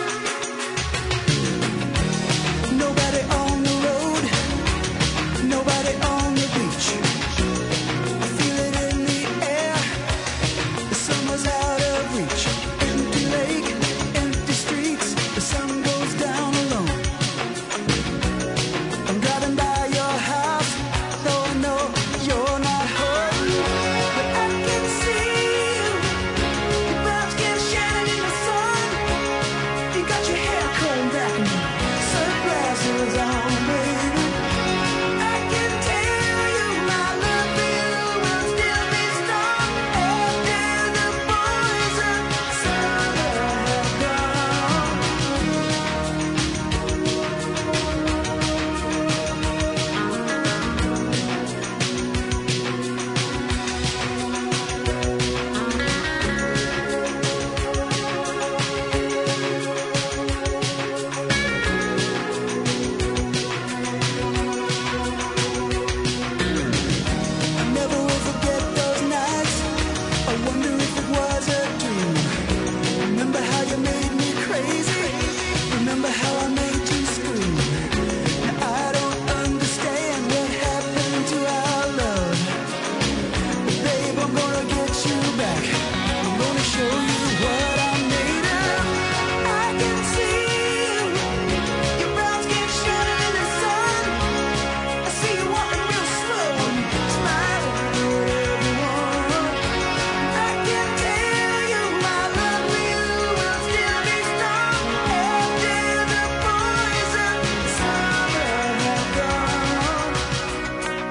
B: I wonder if it was a dream. Remember how you made me crazy? Remember how I made you scream? Now I don't understand what happened to our love. But babe, I'm gonna get you back. I'm gonna show you what I'm made of. I can see you. Your brown skin shining in the sun. I see you walking real slow and smiling at everyone. I can tell you my love for you will still be strong after the poison summer have gone.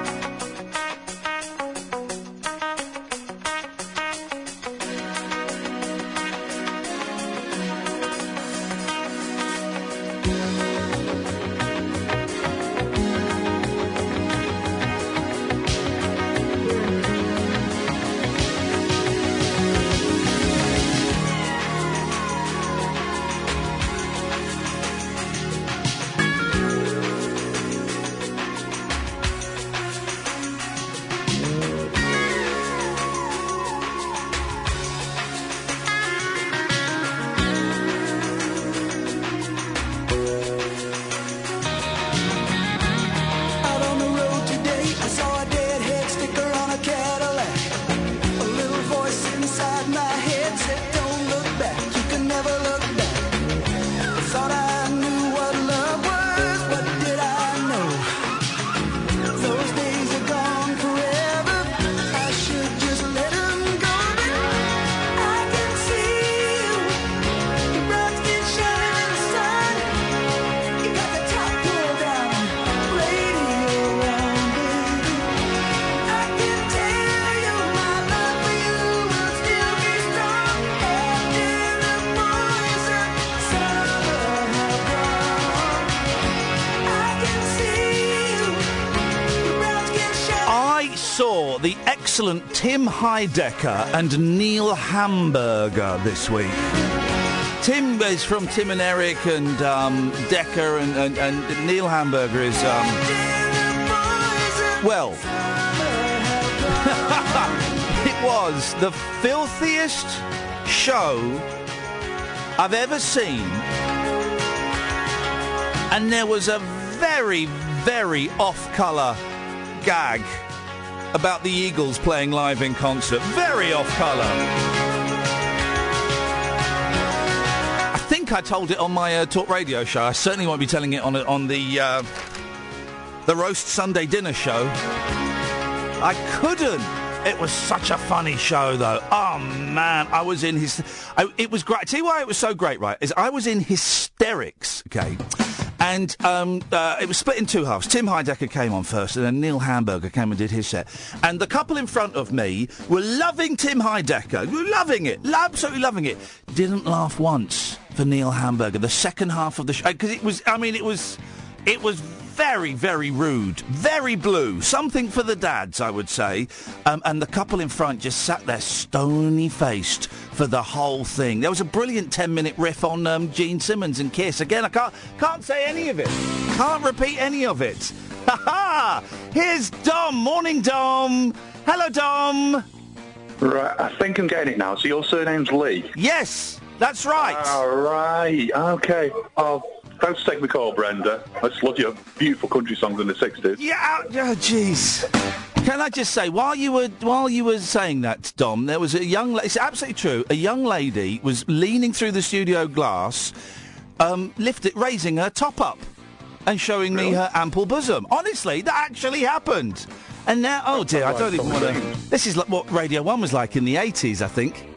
B: Out on the road today, I saw a deadhead sticker on a Cadillac. A little voice inside my head said, don't look back, you can never look back. I thought I knew what love was, what did I know? Those days are gone forever, I should just let them go. I can see you, your brown skin shining in the sun. You got the top pulled down, radio on, baby. I can tell you my love for you will still be strong after the poison summer have gone. I can see you, your brown skin shining.
A: I saw the excellent Tim Heidecker and Neil Hamburger this week. Tim is from Tim and Eric, and um, Decker and, and, and Neil Hamburger is, um, well, it was the filthiest show I've ever seen. And there was a very, very off-colour gag about the Eagles playing live in concert. Very off-colour. I think I told it on my uh, talk radio show. I certainly won't be telling it on on the uh, the roast Sunday dinner show. I couldn't. It was such a funny show, though. Oh man, I was in his. I, it was great. Tell you why it was so great, right? Is I was in hysterics. Okay. And um, uh, it was split in two halves. Tim Heidecker came on first, and then Neil Hamburger came and did his set. And the couple in front of me were loving Tim Heidecker, were loving it, absolutely loving it. Didn't laugh once for Neil Hamburger. The second half of the show, because it was, I mean, it was, it was very, very rude, very blue. Something for the dads, I would say. Um, and the couple in front just sat there stony-faced for the whole thing. There was a brilliant ten-minute riff on um, Gene Simmons and Kiss. Again, I can't can't say any of it. Can't repeat any of it. Ha ha! Here's Dom. Morning, Dom. Hello, Dom.
J: Right, I think I'm getting it now. So your surname's Lee?
A: Yes, that's right.
J: All right. Okay. Oh, thanks for taking the call, Brenda. I just love your beautiful country songs in the sixties.
A: Yeah, oh, jeez. Can I just say, while you were while you were saying that, Dom, there was a young la- it's absolutely true, a young lady was leaning through the studio glass, um, lifted, raising her top up and showing really? me her ample bosom. Honestly, that actually happened. And now, oh dear, I don't even want to... This is like what Radio one was like in the eighties, I think.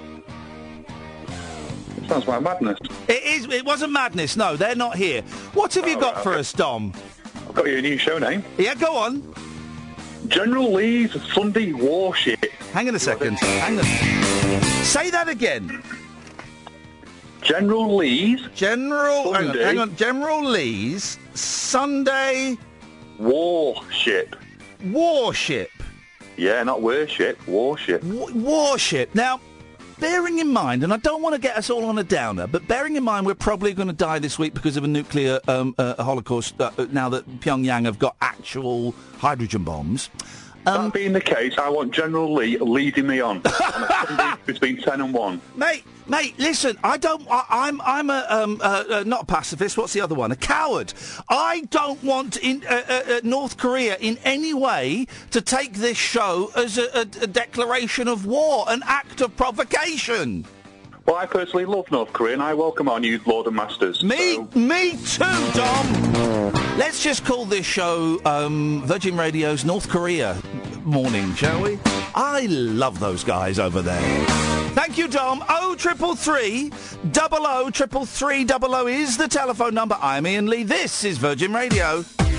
J: It sounds like madness.
A: It is. It wasn't madness, no, they're not here. What have oh, you got right, for okay. us, Dom?
J: I've got you a new show name.
A: Yeah, go on.
J: General Lee's Sunday Warship.
A: Hang on a second. Hang on. Say that again.
J: General Lee's...
A: General... Hang on, hang on. General Lee's Sunday...
J: Warship.
A: Warship?
J: Yeah, not worship. Warship.
A: W- warship. Now, bearing in mind, and I don't want to get us all on a downer, but bearing in mind we're probably going to die this week because of a nuclear um, uh, holocaust uh, now that Pyongyang have got actual hydrogen bombs,
J: that being the case, I want General Lee leading me on, on a Sunday between ten and one.
A: Mate, mate, listen, I don't, I, I'm, I'm a, um, uh, uh, not a pacifist, what's the other one? A coward. I don't want in, uh, uh, uh, North Korea in any way to take this show as a, a, a declaration of war, an act of provocation.
J: Well, I personally love North Korea, and I welcome our new Lord and Masters.
A: Me,
J: so.
A: me too, Dom. Let's just call this show um, Virgin Radio's North Korea morning, shall we? I love those guys over there. Thank you, Dom. O triple three double O triple three double O is the telephone number. I'm Ian Lee. This is Virgin Radio.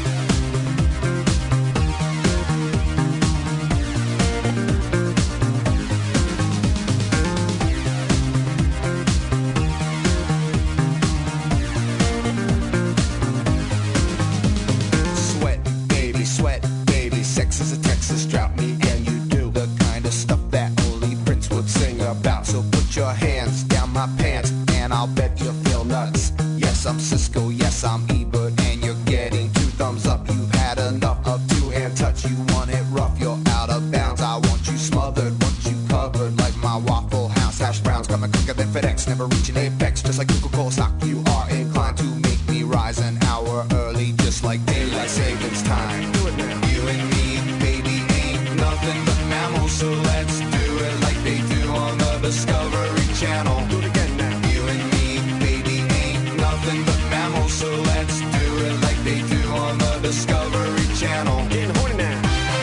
K: I'm Cisco, yes, I'm Ebert, and you're getting two thumbs up. You've had enough of two-hand touch. You want it rough, you're out of bounds. I want you smothered, want you covered like my Waffle House hash browns. Coming quicker than FedEx, never reaching apex. Just like Coca-Cola stock, you are inclined to make me rise an hour early, just like daylight savings time. Do it now. You and me, baby, ain't nothing but mammals, so let's do it like they do on the Discovery Channel. Do it again now. You and me, baby, ain't nothing but mammals, so let's do it like they do on the Discovery Channel. Getting horny now.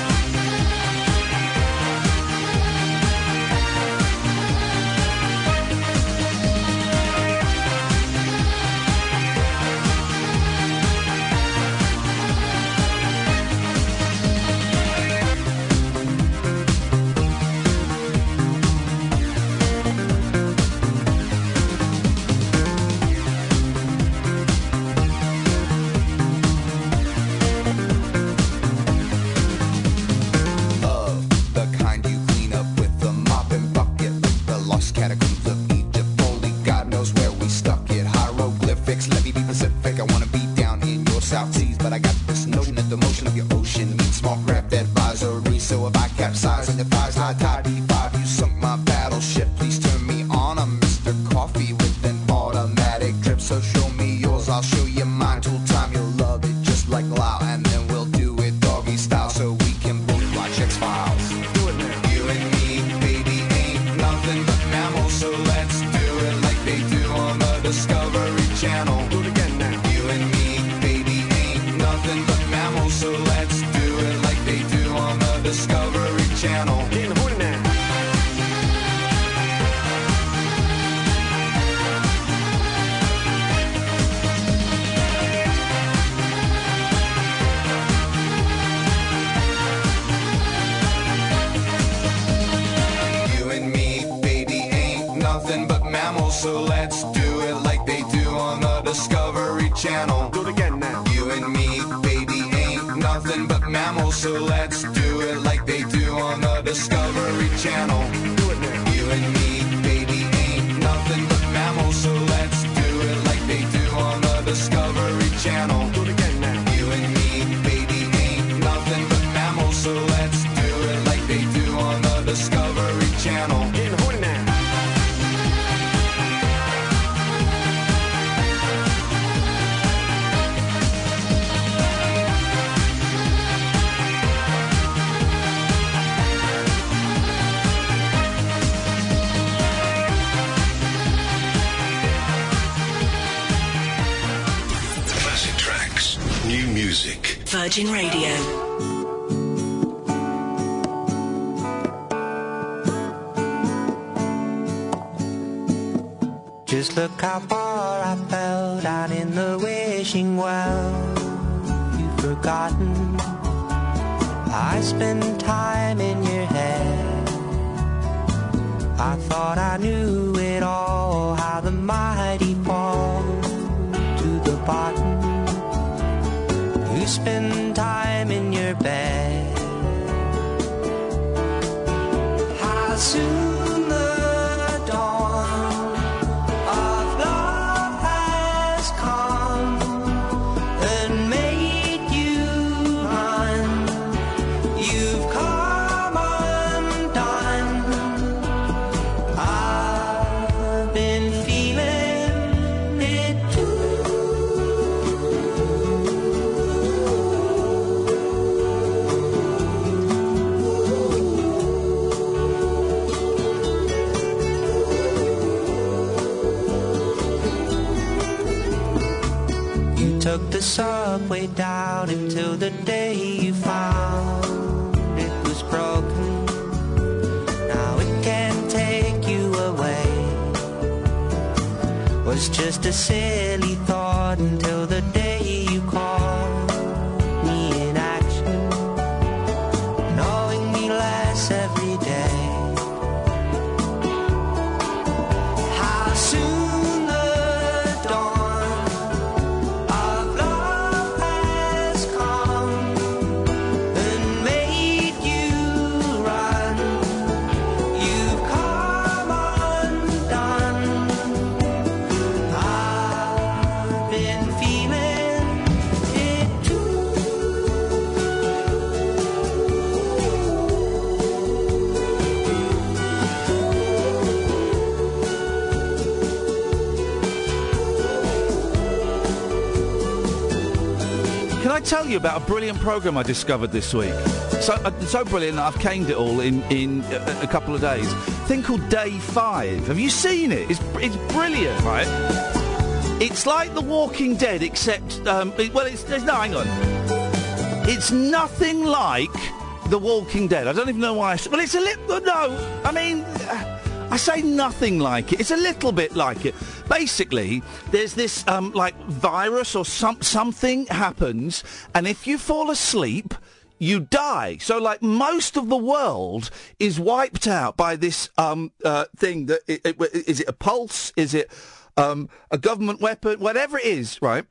K: Catacombs of Egypt, only God knows where we stuck it. Hieroglyphics, let me be Pacific. I wanna be down in your South Seas, but I got this notion that the motion of your ocean means small craft advisory. So if I capsize on your thighs, high tide B five, you sunk my battleship. Please turn me on. I'm Mister Coffee with an automatic drip. So show me yours, I'll show you mine. Tool time, you'll love it just like Lao, and then we'll do it doggy style so we can both watch X-Files. Do it now. You and me, baby, ain't nothing but mammals, so let's do it like they do on the Discovery Channel. Do it again now. You and me, baby, ain't nothing but mammals, so let's do it like they do on the Discovery Channel. Getting horny now. So let's do it like they do on the Discovery Channel. Do it again now. You and me, baby, ain't nothing but mammals. So let's do it like they do on the Discovery Channel. Do it now. You and me, baby, ain't nothing but mammals. So let's do it like they do on the Discovery Channel. Do it again now. You and me, baby, ain't nothing but mammals. So let's do it like they do on the Discovery Channel. Getting horny now.
F: New music.
D: Virgin Radio.
L: Just look how far I fell down in the wishing well. You've forgotten I spent time in your head. I thought I knew it all, how the mighty fall to the bottom. You spend time in your bed. How soon the dawn of love has come and made you run. You've come took the subway down until the day you found it was broken. Now it can take you away. Was just a silly thought until the day you called me in action, knowing me less every day. How soon the dawn of love has come and made you run. You've come undone. I've been feeling it too.
A: Can I tell you about a brilliant programme I discovered this week? So uh, so brilliant that I've caned it all in, in a, a couple of days. A thing called Day five. Have you seen it? It's, it's brilliant, right? It's like The Walking Dead, except... Um, it, well, it's... No, hang on. It's nothing like The Walking Dead. I don't even know why I... Well, it's a little... No, I mean... Uh, I say nothing like it. It's a little bit like it. Basically, there's this, um, like, virus or some something happens, and if you fall asleep, you die. So, like, most of the world is wiped out by this um, uh, thing. That it, it, is it a pulse? Is it um, a government weapon? Whatever it is, right?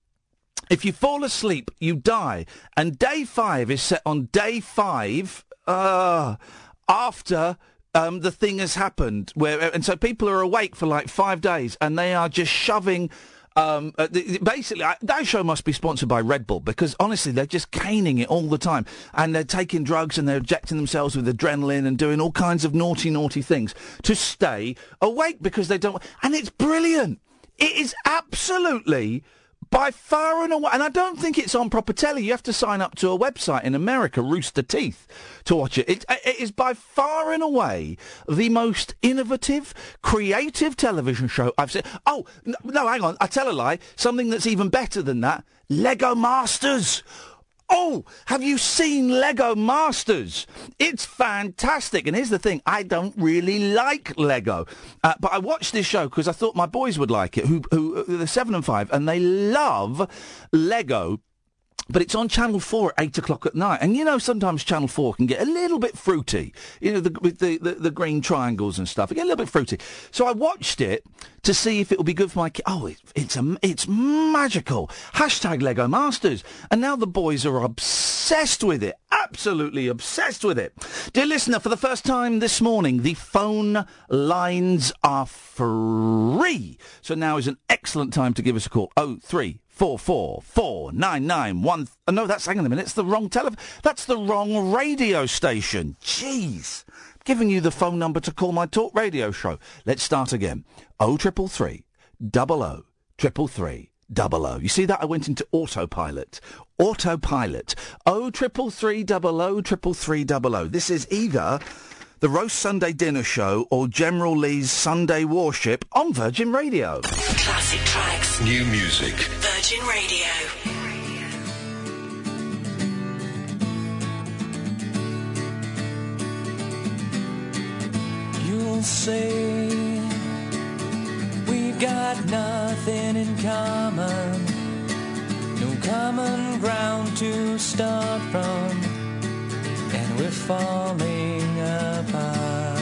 A: If you fall asleep, you die. And day five is set on day five uh, after... Um, the thing has happened, where and so people are awake for like five days, and they are just shoving. Um, uh, the, basically, I, that show must be sponsored by Red Bull, because honestly, they're just caning it all the time, and they're taking drugs and they're injecting themselves with adrenaline and doing all kinds of naughty, naughty things to stay awake because they don't. And it's brilliant. It is absolutely. By far and away, and I don't think it's on proper telly. You have to sign up to a website in America, Rooster Teeth, to watch it. It, it is by far and away the most innovative, creative television show I've seen. Oh, no, no, hang on, I tell a lie. Something that's even better than that, Lego Masters. Oh, have you seen Lego Masters? It's fantastic. And here's the thing, I don't really like Lego. Uh, but I watched this show because I thought my boys would like it, who, who they're seven and five, and they love Lego. But it's on Channel four at eight o'clock at night. And, you know, sometimes Channel four can get a little bit fruity. You know, the, with the, the, the green triangles and stuff. It get a little bit fruity. So I watched it to see if it would be good for my kids. Oh, it, it's, a, it's magical. Hashtag Lego Masters. And now the boys are obsessed with it. Absolutely obsessed with it. Dear listener, for the first time this morning, the phone lines are free. So now is an excellent time to give us a call. oh three four four four nine nine one. Oh, no, that's hang on a minute. It's the wrong tele. That's the wrong radio station. Jeez, giving you the phone number to call my talk radio show. Let's start again. Oh triple three double oh triple three double oh. You see that? I went into autopilot. Autopilot. Oh triple three double oh triple three double oh. This is either the Roast Sunday Dinner Show or General Lee's Sunday Warship on Virgin Radio.
D: Classic tracks.
F: New music.
D: Virgin Radio.
B: You'll say we've got nothing in common, no common ground to start from, and we're falling apart.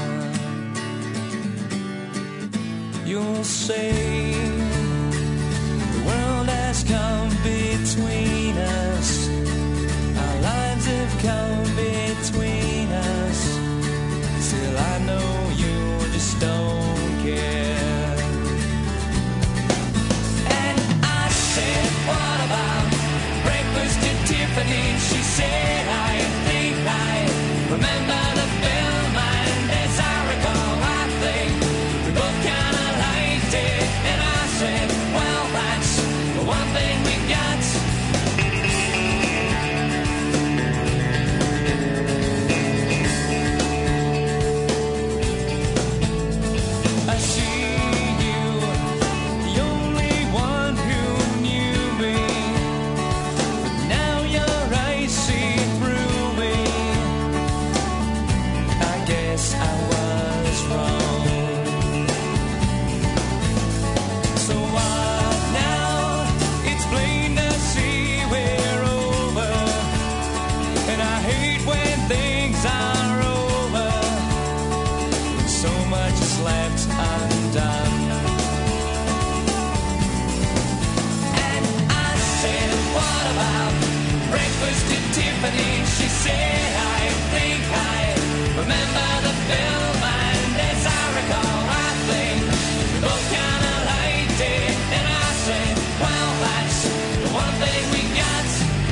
B: You'll say the world has come between us, our lives have come between us. Still I know you just don't care. And I said, what about breakfast at Tiffany? She said, I think I remember the film, and as I recall, I think we both kinda liked it. And I said, left undone. And I said, what about breakfast at Tiffany? She said, I think I remember the film, and as I recall, I think we both kind of liked it. And I said, well, that's the one thing we got.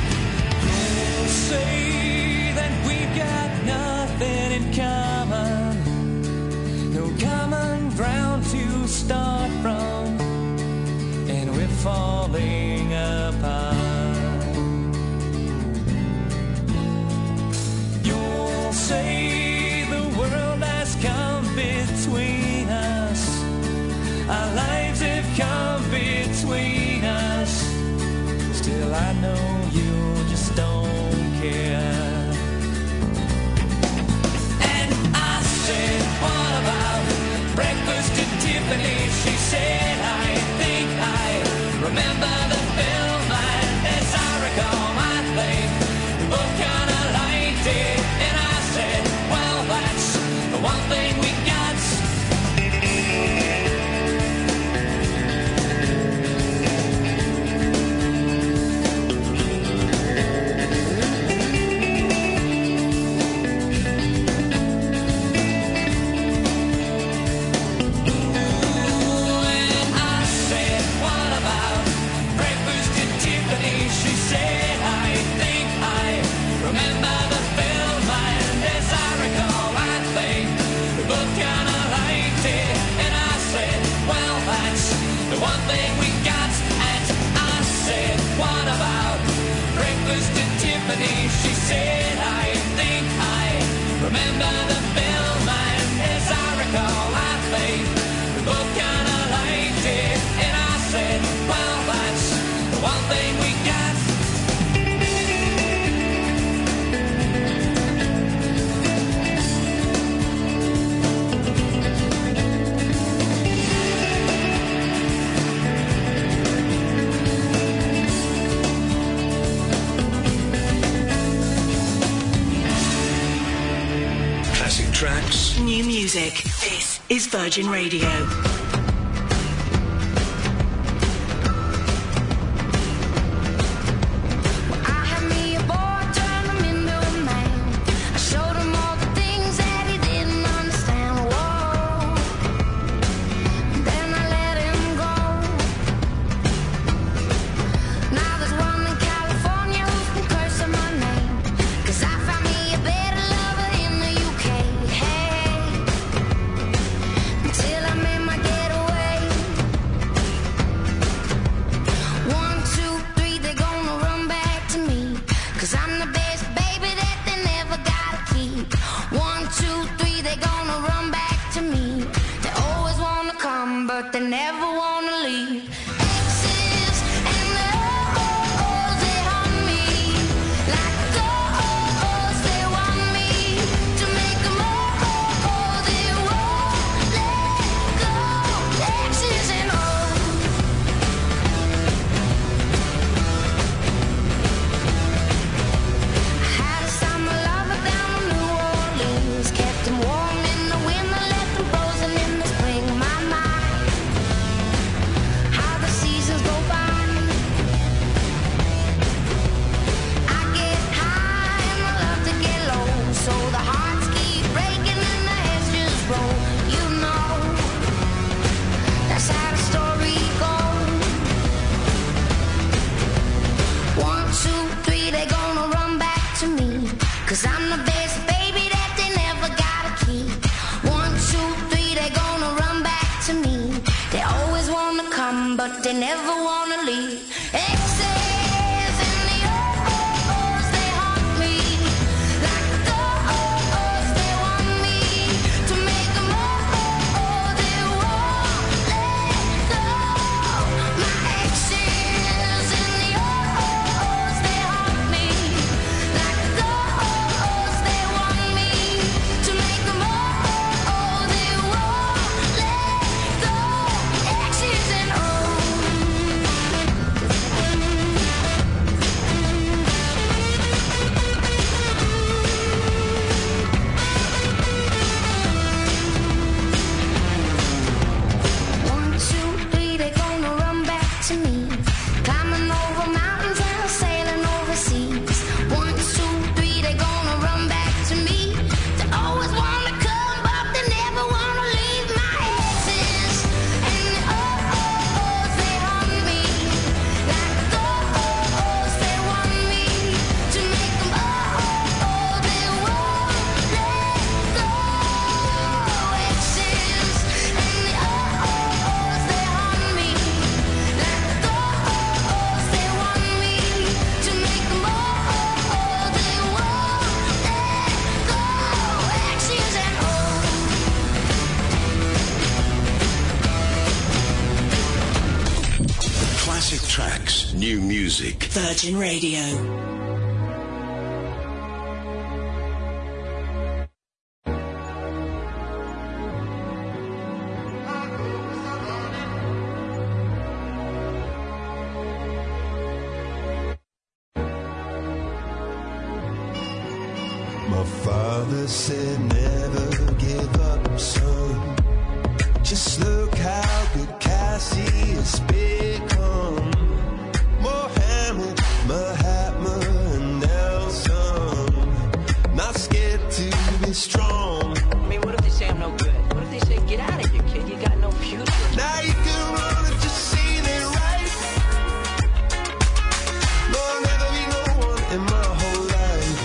B: Say that we've got nothing in common, no common ground to start from, and we're falling apart. You'll say the world has come between us, our lives have come between us. Still I know you just don't care. And I said, what about breakfast at Tiffany? She said, I think I remember the film, and as I recall, I think we both kind of liked it. And I said, well, that's the one thing we got. One thing we got, and I said, what about breakfast at Tiffany? She said, I think I remember the film, and as I recall, I think we both kind of liked it. And I said, well, that's the one thing we got.
F: Tracks.
D: New music. This is Virgin Radio.
M: Till I made my
F: tracks, new music.
D: Virgin Radio.
N: My father said never give up, son. Just look how good Cassie has become. Mohammed, Mahatma, and Nelson. Not scared to be strong.
O: I mean, what if they say I'm no good? What if they say, get out of here, kid, you got no future?
N: Now you can run and just see they're right. No, I'll never be no one in my whole life.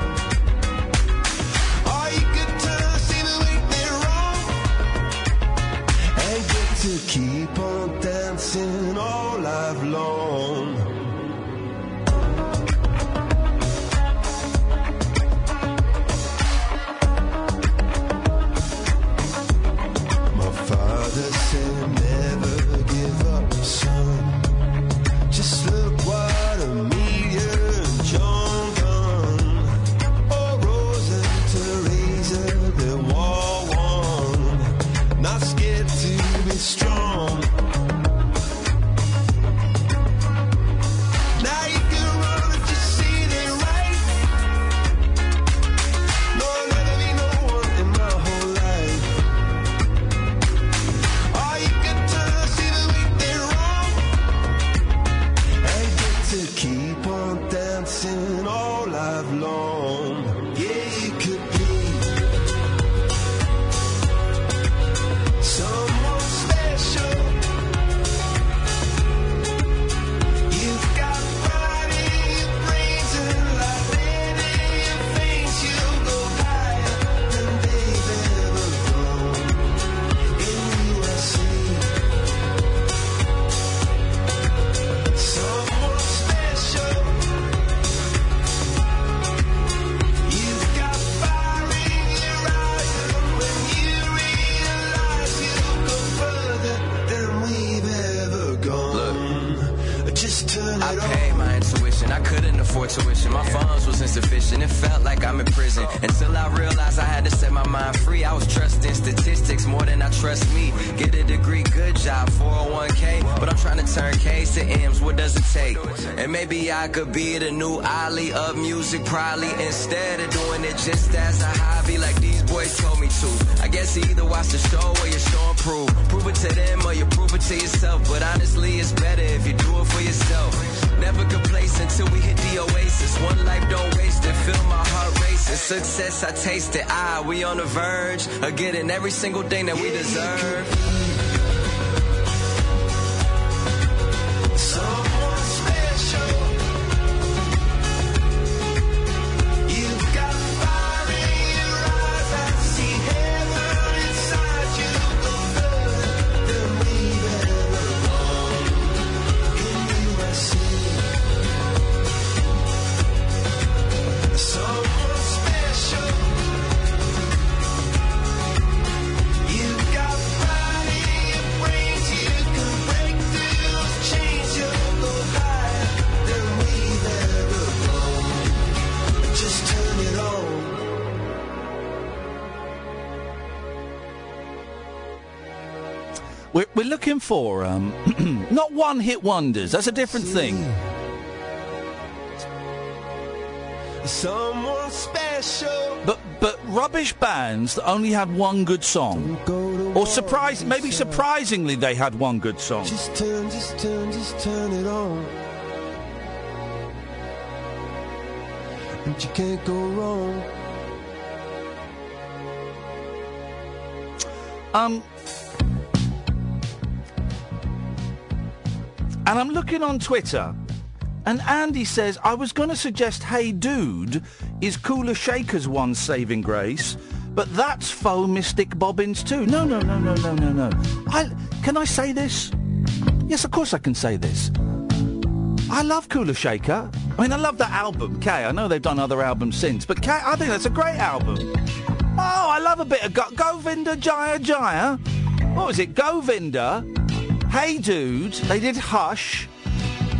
N: All you could turn, see the way they're wrong. And get to keep on dancing all life long. My father said never give up, son. Just look what Amelia and John done. Oh, Rose and Teresa, they're war one. Not scared to be strong. Now you can run and just see they're right. No, I'll never be no one in my whole life. All you can turn, see the way they're wrong. And get to keep on dancing all life long. Yeah, you could be someone special. You've got pride in your brains and like lead in your veins. You'll go higher than they've ever gone. In U S C, someone special. You've got fire in your eyes, and when you realize you'll go further than we've ever gone. Just turn it
P: I
N: on.
P: paid my intuition, I couldn't afford tuition. My funds was insufficient, it felt like I'm in prison. Until I realized I had to set my mind free. I was trusting statistics more than I trust me. Get a degree, good job, four oh one k. But I'm trying to turn K's to M's, what does it take? And maybe I could be the new Ali of music, probably. Instead of doing it just as a hobby like these boys told me to. I guess you either watch the show or you show and prove. Prove it to them or you prove it to yourself. But honestly, it's better if you do it for yourself. Never complacent till we hit the oasis. One life, don't waste it. Feel my heart racing. Success, I taste it. Ah, we on the verge of getting every single thing that we deserve.
N: Someone special. You've got fire in your eyes. I see heaven inside you. Go further than we've ever gone. In U S C, someone special. You've got pride in your brains. You can break through those chains. You'll go higher than we've ever gone. Just turn it on.
A: We're, we're looking for, um, not one-hit wonders. That's a different thing.
N: Someone special.
A: But but rubbish bands that only had one good song. Or surprise, maybe surprisingly they had one good song.
N: Just turn, just turn, just turn it on. And you can't go wrong.
A: Um, and I'm looking on Twitter, and Andy says, I was going to suggest Hey Dude is Cooler Shaker's one saving grace, but that's faux Mystic Bobbins too. No, no, no, no, no, no, no. I, can I say this? Yes, of course I can say this. I love Cooler Shaker. I mean, I love that album, Kay. I know they've done other albums since, but Kay, I think that's a great album. Oh, I love a bit of Go- Govinda Jaya Jaya. What was it? Govinda, Hey Dude, they did Hush,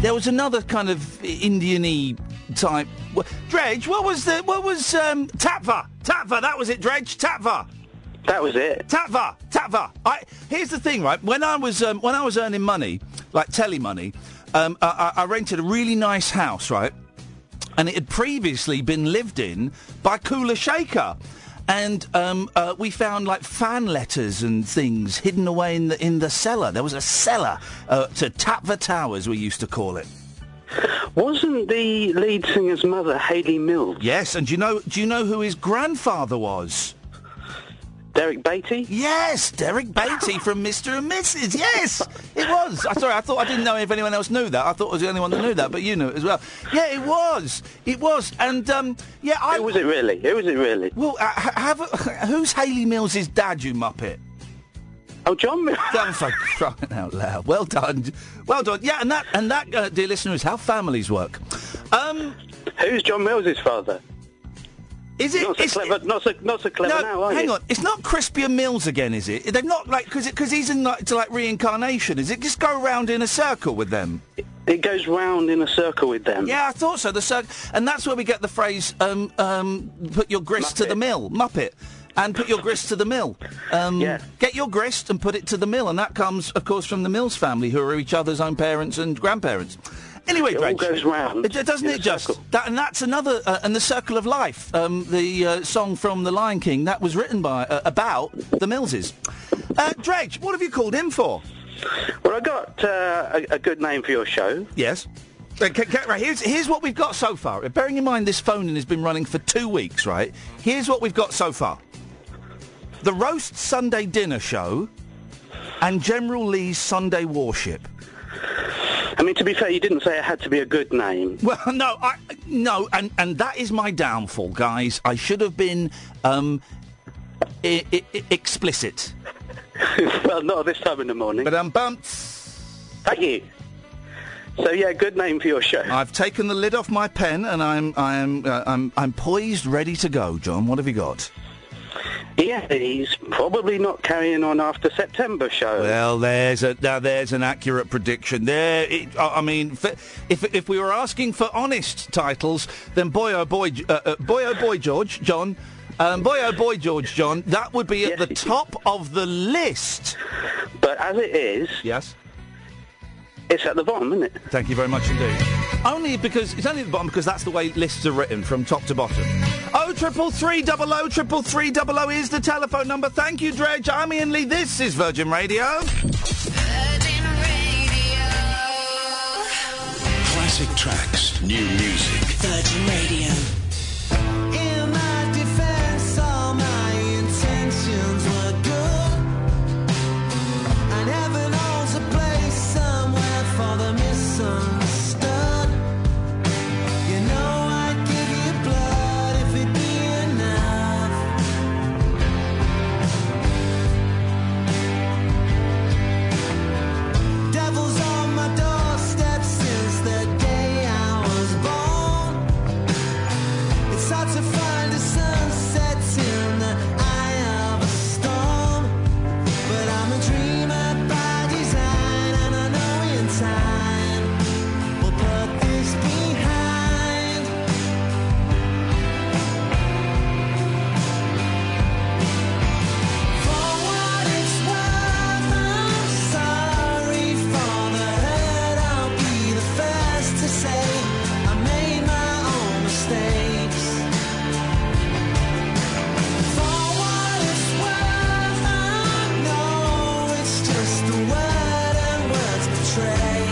A: there was another kind of Indian-y type. wh- Dredge, what was the... What was... Um, Tapva! Tapva, that was it, Dredge! Tapva!
H: That was it.
A: Tapva! Tapva! I, here's the thing, right? When I was um, when I was earning money, like telly money, um, I, I I rented a really nice house, right? And it had previously been lived in by Kula Shaker. And um, uh, we found, like, fan letters and things hidden away in the in the cellar. There was a cellar uh, to Tapva Towers, we used to call it.
H: Wasn't the lead singer's mother Hayley Mills?
A: Yes, and do you know do you know who his grandfather was?
H: Derek Beatty?
A: Yes, Derek Beatty from Mister and Missus Yes, it was. I sorry, I thought I didn't know if anyone else knew that. I thought I was the only one that knew that, but you knew it as well. Yeah, it was. It was. And um, yeah, I.
H: Who was it really? Who was it really?
A: Well, uh, ha- have a, who's Hayley Mills' dad? You muppet.
H: Oh, John Mills.
A: Oh, for crying out loud! Well done, well done. Yeah, and that and that, uh, dear listener, is how families work. Um,
H: Who's John Mills' father?
A: Is it?
H: Not so
A: is
H: clever.
A: it-
H: Not so not so clever
A: no,
H: now, are
A: hang
H: you?
A: on. It's not Crispy and Mills again, is it? They're not like because because he's in like to like reincarnation. Is it just go around in a circle with them?
H: It goes round in a circle with them.
A: Yeah, I thought so. The cir- and that's where we get the phrase um, um, "put your grist to the mill," Muppet, and put your grist to the mill. Um,
H: Yeah.
A: Get your grist and put it to the mill, and that comes, of course, from the Mills family, who are each other's own parents and grandparents. Anyway,
H: It all
A: Dredge,
H: goes round
A: it- doesn't
H: in
A: it
H: a
A: just?
H: circle.
A: That, and that's another, uh, and the Circle of Life, um, the uh, song from The Lion King, that was written by uh, about the Millses. Uh, Dredge, what have you called him for?
H: Well, I got uh, a, a good name for your show.
A: Yes. Uh, ca- ca- right, here's, here's what we've got so far. Bearing in mind this phoning has been running for two weeks, right? Here's what we've got so far. The Roast Sunday Dinner Show and General Lee's Sunday Warship.
H: I mean, to be fair, you didn't say it had to be a good name.
A: Well, no, I, no, and, and that is my downfall, guys. I should have been um, I- I- I- explicit.
H: Well, not at this time in the morning.
A: But I'm bumped.
H: Thank you. So yeah, good name for your show.
A: I've taken the lid off my pen and I'm I'm uh, I'm I'm poised, ready to go. John, what have you got?
H: Yeah, he's probably not carrying on after September show.
A: Well, there's a now there's an accurate prediction there. It, I I mean, f- if if we were asking for honest titles, then boy oh boy, uh, uh, boy oh boy George John, um, boy oh boy George John, that would be at the top of the list.
H: But as it is,
A: yes,
H: it's at the bottom, isn't it?
A: Thank you very much indeed. Only because it's only at the bottom because that's the way lists are written from top to bottom. Oh triple three double oh triple three double oh is the telephone number. Thank you, Dredge. I'm Ian Lee. This is Virgin Radio.
F: Classic tracks, new music.
D: Virgin Radio.
B: In my defense, all my intentions were good. And heaven holds a place somewhere for the misunderstood. You know I'd give you blood if it'd be enough. Devil's on my doorstep since the day I was born. It's hard to find a sunset in the eye of a storm. But I'm a dreamer by design, and I know in time we'll put this behind. For what it's worth, I'm sorry for the hurt. I'll be the first to say I made my own mistakes. For what it's worth, I know it's just a word and words betray.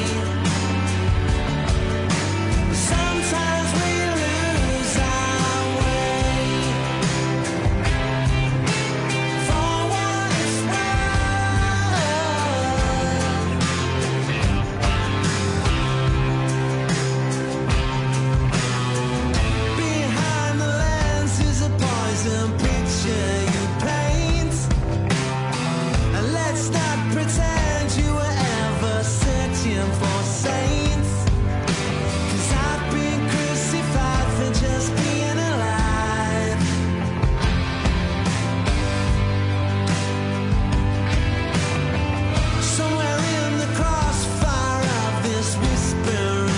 B: Sometimes we lose our way. For what it's worth. Behind the lens is a poison picture you paint. And let's not pretend you were ever searching for saints. 'Cause I've been crucified for just being alive. Somewhere in the crossfire of this whispering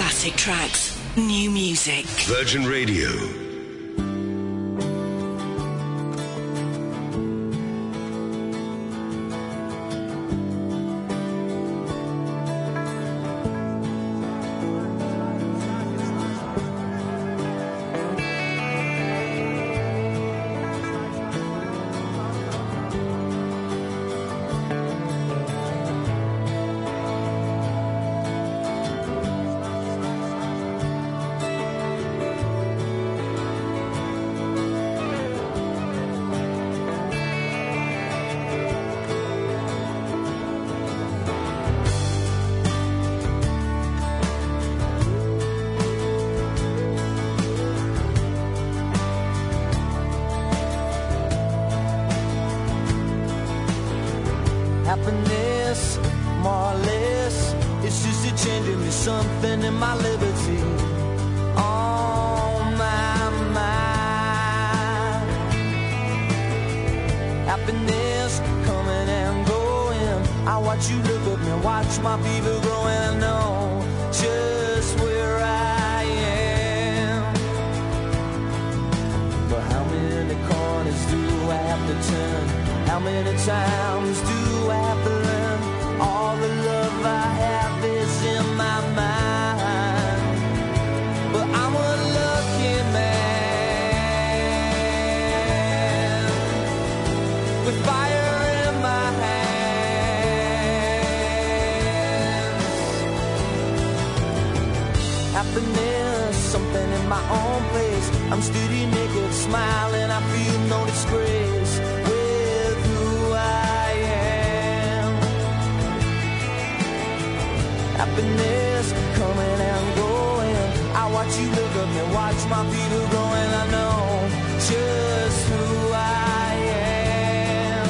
D: Classic tracks, new music.
F: Virgin Radio.
B: Happiness, more or less, it's just a changing me something in my liberty. On my mind. Happiness coming and going. I watch you look at me, watch my fever growing. I know just where I am. But how many corners do I have to turn? How many times do I have to learn? All the love I have is in my mind. But I'm a lucky man with fire in my hands. Happiness, something in my own place. I'm steady naked, smiling, I feel no disgrace. Happiness coming and going. I watch you look at me, watch my fever growing. I know just who I am.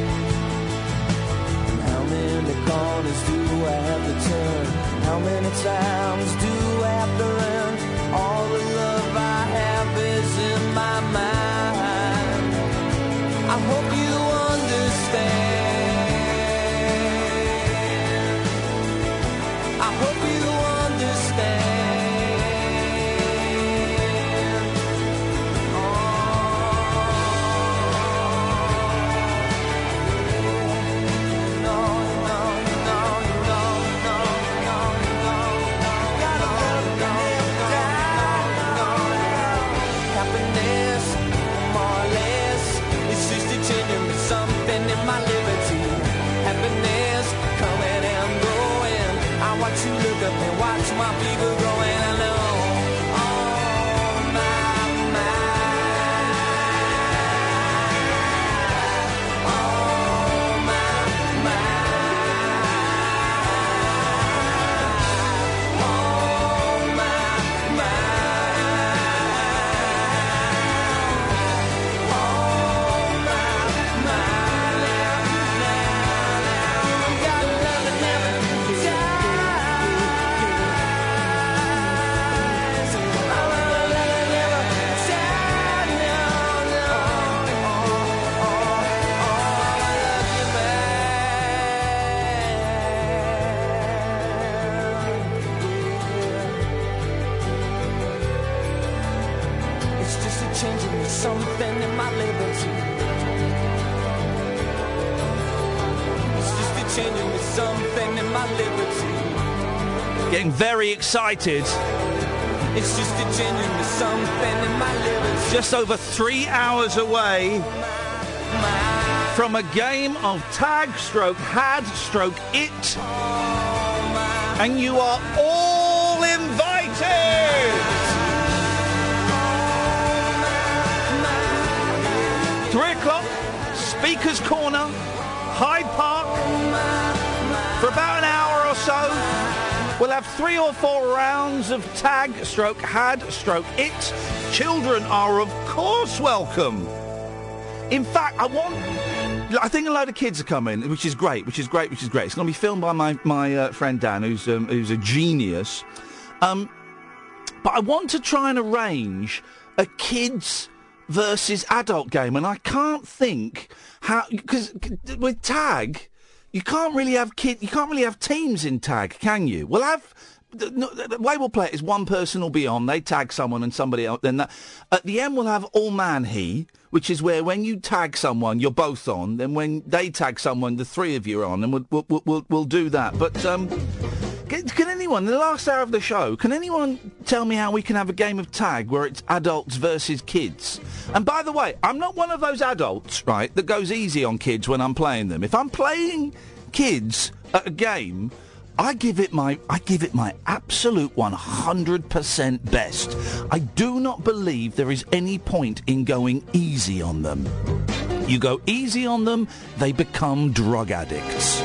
B: And how many corners do I have to turn? How many times do I have to learn? All the love I have is in my mind. I hope you understand. I hope you understand. Oh, no, no, no, no, no, no, no. Gotta love them down. Happiness, more or less, it's just a changing me something in my liberty. Happiness coming and going. I watch you look up and watch my fever growing. I know on my mind, on my mind, on my mind, on my mind. Gotta love it never die. It's just a changing something in my liberty. It's just a changing me something in my liberty.
A: Getting very excited.
B: It's just a changing me something in my liberty.
A: Just over three hours away from a game of tag stroke had stroke it. And you are all invited. Three o'clock, Speaker's Corner, Hyde Park, for about an hour or so. We'll have three or four rounds of tag stroke had stroke it. Children are, of course, welcome. In fact, I want... I think a load of kids are coming, which is great, which is great, which is great. It's going to be filmed by my, my uh, friend Dan, who's um, who's a genius. Um, but I want to try and arrange a kids versus adult game, and I can't think how... Because with tag... You can't really have kid. You can't really have teams in tag, can you? We'll have the, no, the way we'll play it is one person will be on, they tag someone and somebody else, then that... At the end we'll have all man he, which is where when you tag someone, you're both on, then when they tag someone, the three of you are on, and we'll, we'll, we'll, we'll do that. But, um... Can, can anyone, in the last hour of the show, can anyone tell me how we can have a game of tag where it's adults versus kids? And by the way, I'm not one of those adults, right, that goes easy on kids when I'm playing them. If I'm playing kids at a game, I give it my I give it my absolute one hundred percent best. I do not believe there is any point in going easy on them. You go easy on them, they become drug addicts.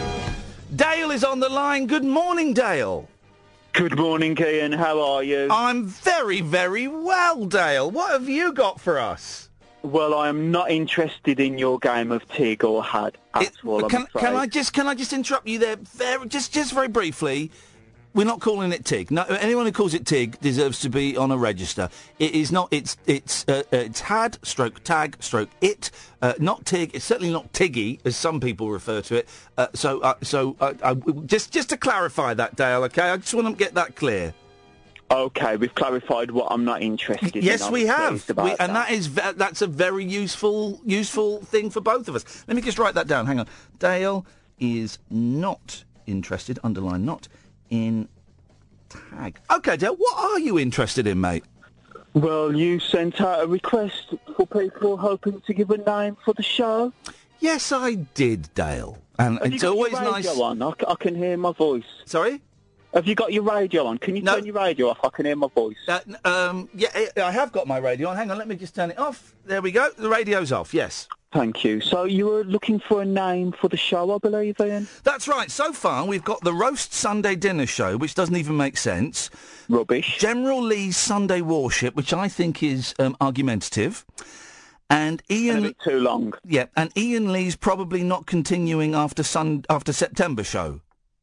A: Dale is on the line. Good morning, Dale.
Q: Good morning, Ian. How are you?
A: I'm very, very well, Dale. What have you got for us?
Q: Well, I am not interested in your game of Tig or Had at all, I'm
A: Can,
Q: afraid.
A: can I just can I just interrupt you there, very, just just very briefly? We're not calling it Tig. No, anyone who calls it Tig deserves to be on a register. It is not. It's it's uh, uh, it's Had stroke tag stroke it. Uh, not Tig. It's certainly not Tiggy, as some people refer to it. Uh, so uh, so uh, uh, just just to clarify that, Dale. Okay, I just want to get that clear.
Q: Okay, we've clarified what I'm not interested in.
A: Yes,
Q: I'm
A: we have,
Q: pleased about
A: we, and
Q: that.
A: that is ve- that's a very useful useful thing for both of us. Let me just write that down. Hang on. Dale is not interested. Underline not in tag. Okay, Dale. What are you interested in, mate?
Q: Well, you sent out a request for people hoping to give a name for the show.
A: Yes, I did, Dale. And
Q: Have
A: it's
Q: you got
A: always
Q: your radio
A: nice.
Q: on? I, c- I can hear my voice.
A: Sorry?
Q: Have you got your radio on? Can you turn your radio off? I can hear my voice.
A: Uh, n- um, yeah, I I have got my radio on. Hang on, let me just turn it off. There we go. The radio's off. Yes.
Q: Thank you. So you were looking for a name for the show, I believe, Ian?
A: That's right. So far, we've got the Roast Sunday Dinner Show, which doesn't even make sense.
Q: Rubbish.
A: General Lee's Sunday Warship, which I think is um, argumentative. And Ian...
Q: A bit too long.
A: Yeah, and Ian Lee's probably not continuing after sun after September show.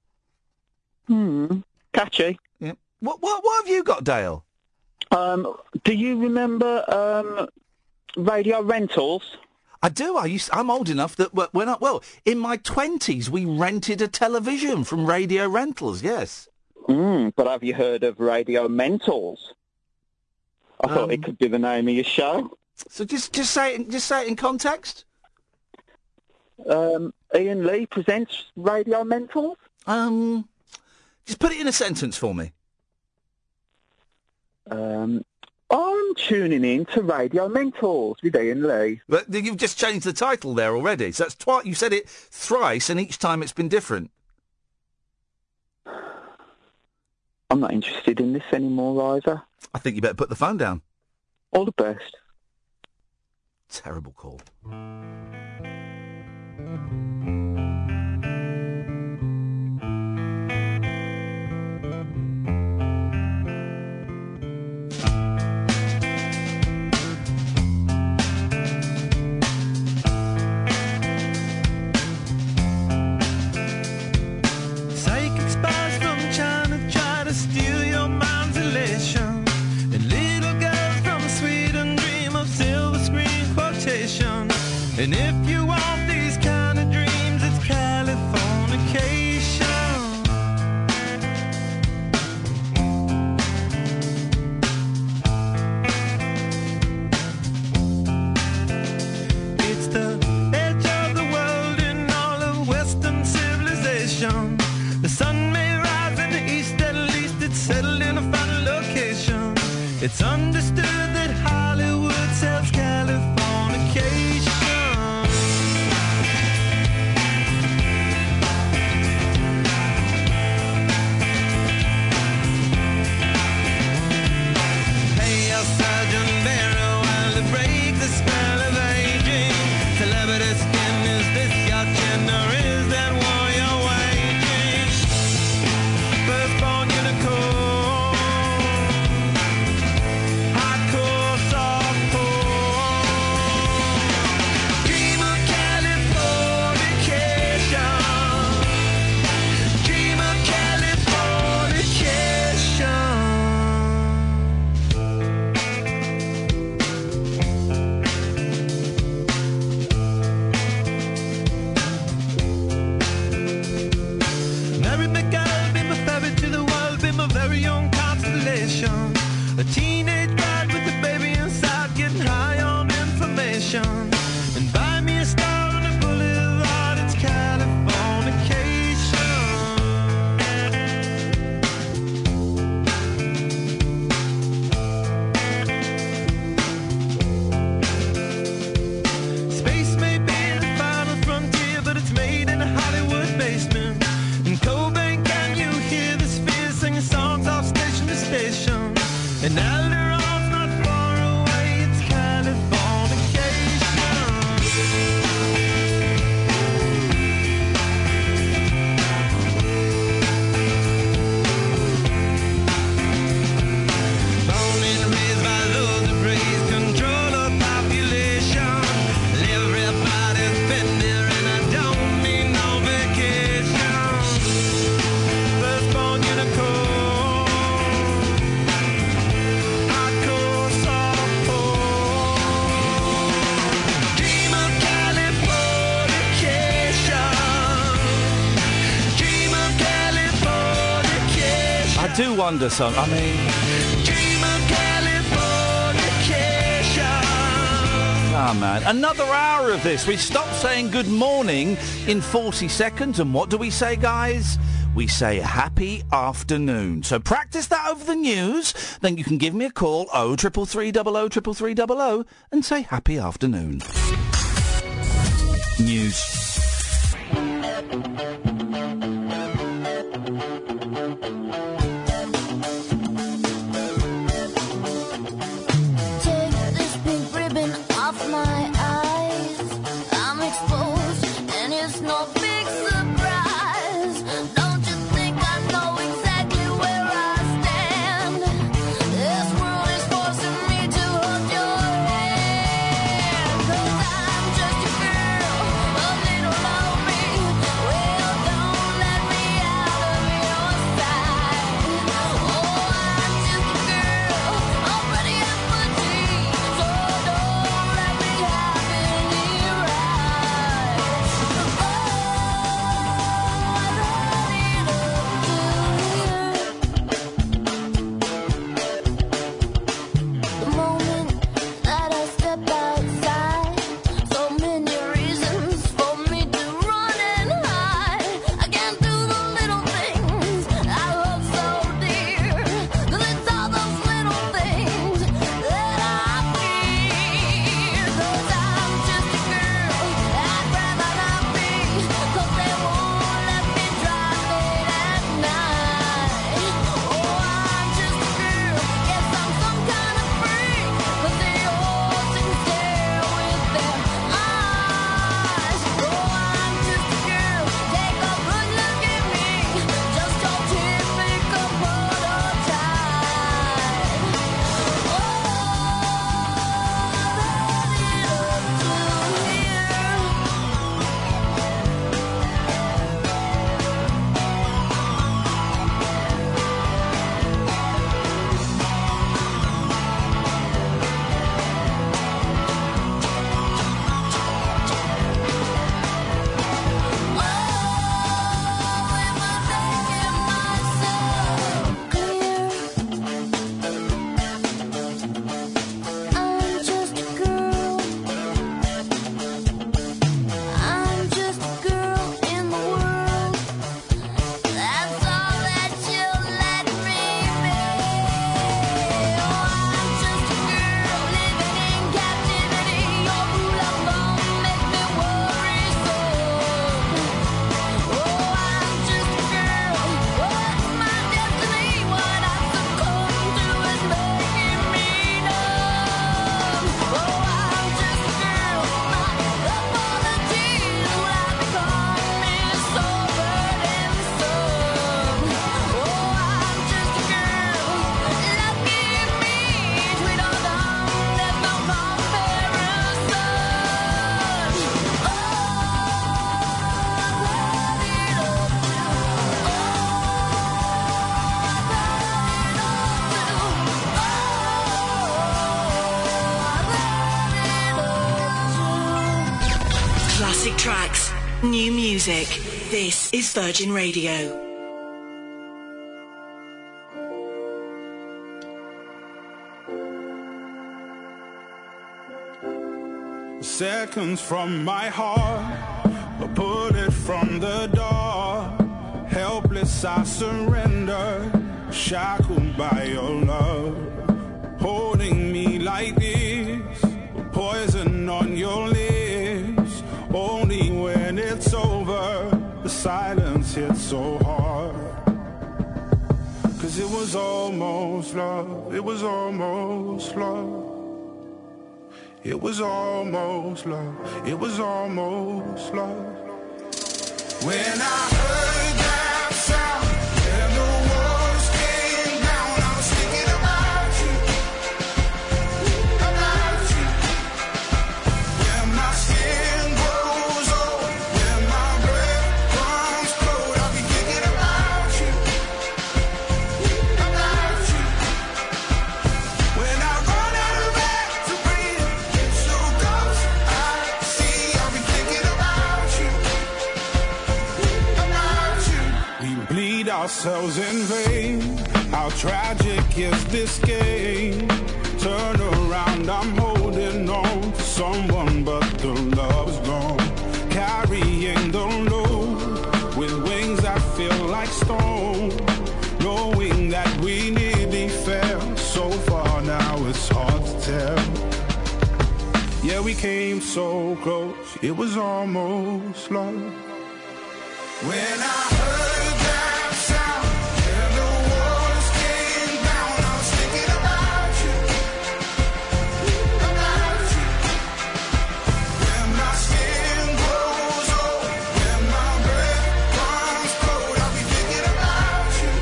Q: Hmm. Catchy.
A: Yeah. What, what, what have you got, Dale?
Q: Um, do you remember um, Radio Rentals?
A: I do. I used. I'm old enough that wh- when I well in my twenties we rented a television from Radio Rentals. Yes.
Q: Mm, but have you heard of Radio Mentals? I thought
A: Um,
Q: it could be the name of your show.
A: So just just say it, just say it in context.
Q: Um, Ian Lee presents Radio Mentals.
A: Um, just put it in a sentence for me.
Q: Um, I'm tuning in to Radio Mentals with Ian Lee.
A: But you've just changed the title there already. So that's twice. You said it thrice, and each time it's been different.
Q: I'm not interested in this anymore either.
A: I think you better put the phone down.
Q: All the best.
A: Terrible call.
B: Psychic spies from China try to steal your mind's elation. And little girls from Sweden dream of silver screen quotation. And if you want these kind of dreams, it's Californication. It's the edge of the world in all of Western civilization. The sun may rise in the east, at least it's settled in a final location. It's understood that Hollywood sells Californication. Hey, your Sergeant Barrow, while to break the spell of aging. Celebrity skin, is this your chin or is that war you're waging? Firstborn unicorn, hot station. A teenage bride with a baby inside, getting high on information. And buy me a star on the boulevard, it's Californication. Space may be the final frontier, but it's made in a Hollywood basement. In Cobain, can you hear the spheres singing songs off station to station? And Alderon's not far away, it's Californication. Born and raised by those who praise control of population. Everybody's been there and I don't need no vacation. Firstborn unicorn, hardcore softcore. Dream of Californication. Dream of Californication.
A: I do wonder, son. I mean,
B: Dream of Californication.
A: ah, man. Another hour of this. We stopped saying good morning in forty seconds. And what do we say, guys? We say happy afternoon. So practice that over the news. Then you can give me a call, oh triple three double oh triple three double oh, and say happy afternoon. News.
M: Take this pink ribbon off my eyes. I'm exposed, and it's no big surprise. Don't you think I know exactly where I stand? This world is forcing me to hold your hand. 'Cause I'm just a girl, a little lonely. Well, don't let me out of your sight. Oh, I'm just a girl, already at my teeth. So don't let me have any rights. Oh, I've had enough. The moment that I step outside, so many reasons for me to run and hide. I can't do the little things I hold so dear. 'Cause it's all those little things that I fear. 'Cause I'm just a girl, I'd rather not be. 'Cause they won't let me drive late at night. Oh, I'm just a girl, guess I'm some kind of freak. But they all sit and stare with their eyes. Oh, I'm just a girl, take a good look at me. Just your typical prototype. Oh, I've had enough to hear. I'm just a girl. I'm just a girl in the world. That's all that you'll let me be. Oh, I'm just a girl living in captivity. Your rule of law makes me worry so. Oh, I'm just a girl. What's my destiny? What I succumb to is making me numb. Oh, I'm just a girl. My apologies will have become me so burdensome. Oh, I'm just a girl. Lucky me, sweet or dumb, there's no comparison. Oh, I've had
D: Classic tracks, new music. This is Virgin Radio.
R: Seconds from my heart, a bullet from the door. Helpless, I surrender, shackled by your love. Holding me like this, poison on your lips. Only when it's over, the silence hits so hard. Cause it was almost love, it was almost love. It was almost love, it was almost love. When I heard that sound, and the walls came down, I was thinking about you, about you. When my skin grows old, when my breath comes cold, I'll be thinking about you, about you. When I run out of air to breathe, it's so close, I see, I'll be thinking about you. We bleed ourselves in vain. How tragic is this game? Turn around, I'm holding on to someone, but the love's gone. Carrying the load with wings that feel like stone. Knowing that we nearly fell so far now, it's hard to tell. Yeah, we came so close, it was almost love. When I heard that sound, and the walls came down, I was thinking about you, about you. When my skin grows old, when my breath comes cold, I'll be thinking about you,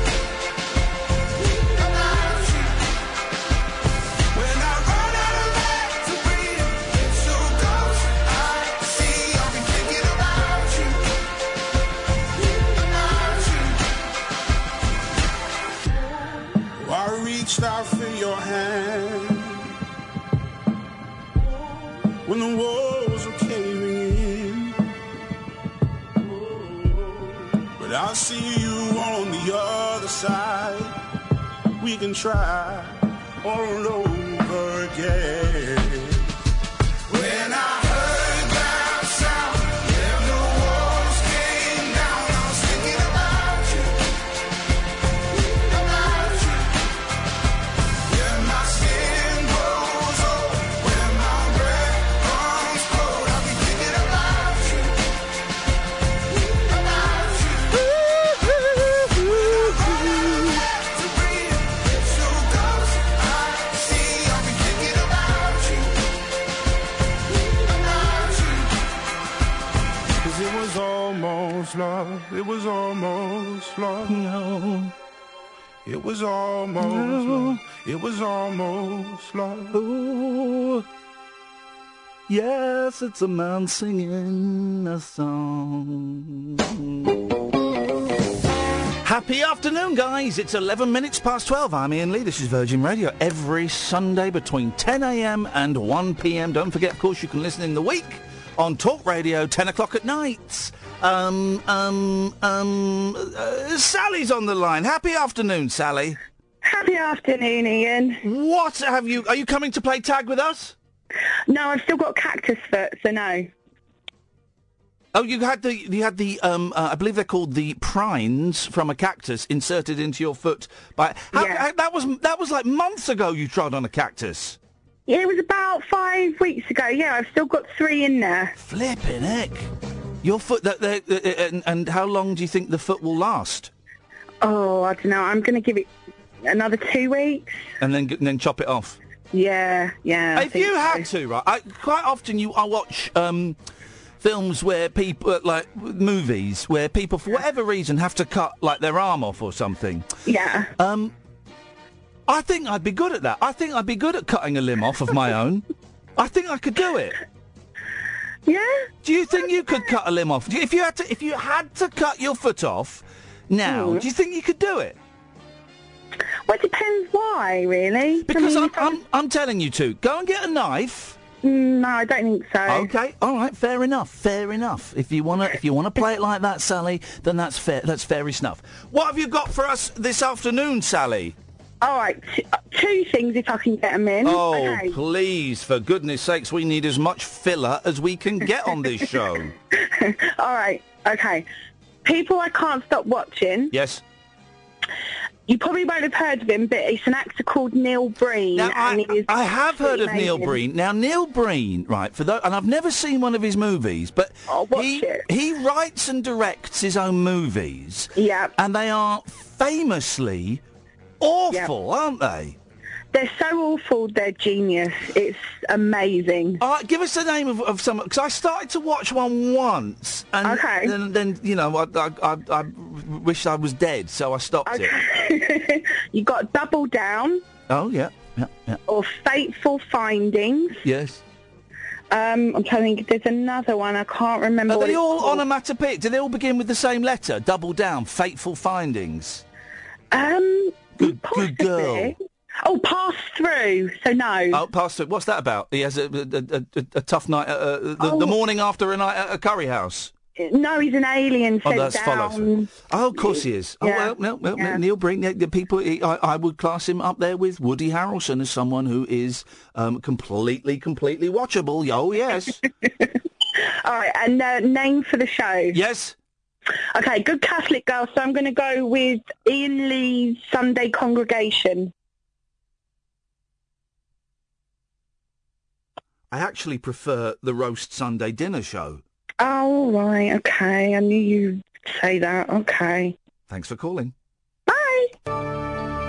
R: about you. When I run out of air to breathe, it's so close, I see, I'll be thinking about you. I reached out for your hand when the walls were caving in, but I see you on the other side. We can try all over again. When I heard that sound, and the walls came down, I was thinking about you, about you. When my skin grows old, when my breath comes cold, I'll be thinking about you, about you. When I run out of air to breathe, it's so close, I see, I'll be thinking about you, about you. 'Cause it was almost love, it was almost love. No. It was almost love, it was almost love.
A: Ooh. Yes, it's a man singing a song. Happy afternoon, guys. It's eleven minutes past twelve. I'm Ian Lee. This is Virgin Radio. Every Sunday between ten a.m. and one p.m. Don't forget, of course, you can listen in the week on Talk Radio, ten o'clock at night. Um, um, um, uh, Sally's on the line. Happy afternoon, Sally.
S: Happy afternoon, Ian.
A: What have you... Are you coming to play tag with us?
S: No, I've still got cactus foot, so no.
A: Oh, you had the you had the um uh, I believe they're called the prines from a cactus inserted into your foot by how,
S: Yeah.
A: how- that was that was like months ago you trod on a cactus.
S: Yeah, it was about five weeks ago. Yeah, I've still got three in there.
A: Flipping heck. Your foot that that- that- and, and how long do you think the foot will last?
S: Oh, I don't know. I'm going to give it another two weeks.
A: And then and then chop it off.
S: Yeah, yeah. I
A: If
S: think
A: you
S: so.
A: had to, right? I, quite often you I watch um films where people uh, like movies where people for whatever reason have to cut like their arm off or something.
S: Yeah.
A: Um I think I'd be good at that. I think I'd be good at cutting a limb off of my own. I think I could do it.
S: Yeah?
A: Do you think you could cut a limb off? Do you- If you had to if you had to cut your foot off now,
S: Hmm.
A: do you think you could do it?
S: Well, it depends why, really.
A: Because
S: I mean,
A: I'm, I'm I'm telling you to. Go and get a knife.
S: No, I don't think so.
A: Okay, all right, fair enough, fair enough. If you wanna, if you wanna play it like that, Sally, then that's fair. That's fair enough. What have you got for us this afternoon, Sally?
S: All right, t- two things if I can get them in.
A: Oh,
S: Okay.
A: please, for goodness sakes, we need as much filler as we can get on this show.
S: All right, okay. People I can't stop watching.
A: Yes.
S: You probably won't have heard of him, but it's an actor called Neil Breen.
A: Now,
S: and he is
A: I have heard of
S: pretty
A: Neil
S: amazing.
A: Breen. Now, Neil Breen, right, for those, and I've never seen one of his movies, but he, he writes and directs his own movies.
S: Yeah.
A: And they are famously awful, aren't they?
S: They're so awful, they're genius. It's amazing.
A: All right, give us the name of, of some, because I started to watch one once, and
S: Okay.
A: then, then you know, I, I, I, I wish I was dead, so I stopped it.
S: You got Double Down
A: Oh, yeah, yeah, yeah.
S: or Fateful Findings.
A: Yes.
S: Um, I'm trying to think. There's another one. I can't remember.
A: Are
S: what
A: they
S: it's
A: all
S: called.
A: onomatopoeic? Do they all begin with the same letter? Double Down, Fateful Findings.
S: Um,
A: Good, good girl.
S: Oh, Pass Through. So no.
A: Oh, Pastor, what's that about? He has a, a, a, a, a tough night, uh, uh, the,
S: Oh.
A: the morning after a night at a curry house.
S: No, he's an alien
A: Oh,
S: sent
A: that's
S: down.
A: follow. Oh, of course he is. Oh,
S: Yeah,
A: well, no, well,
S: yeah.
A: Neil Breen, the, the people, he, I, I would class him up there with Woody Harrelson as someone who is um, completely, completely watchable. Oh, yes.
S: All right, and uh, name for the show.
A: Yes.
S: Okay, good Catholic girl. So I'm going to go with Ian Lee's Sunday Congregation.
A: I actually prefer the Roast Sunday Dinner Show.
S: Oh, right, okay. I knew you'd say that. Okay.
A: Thanks for calling.
S: Bye.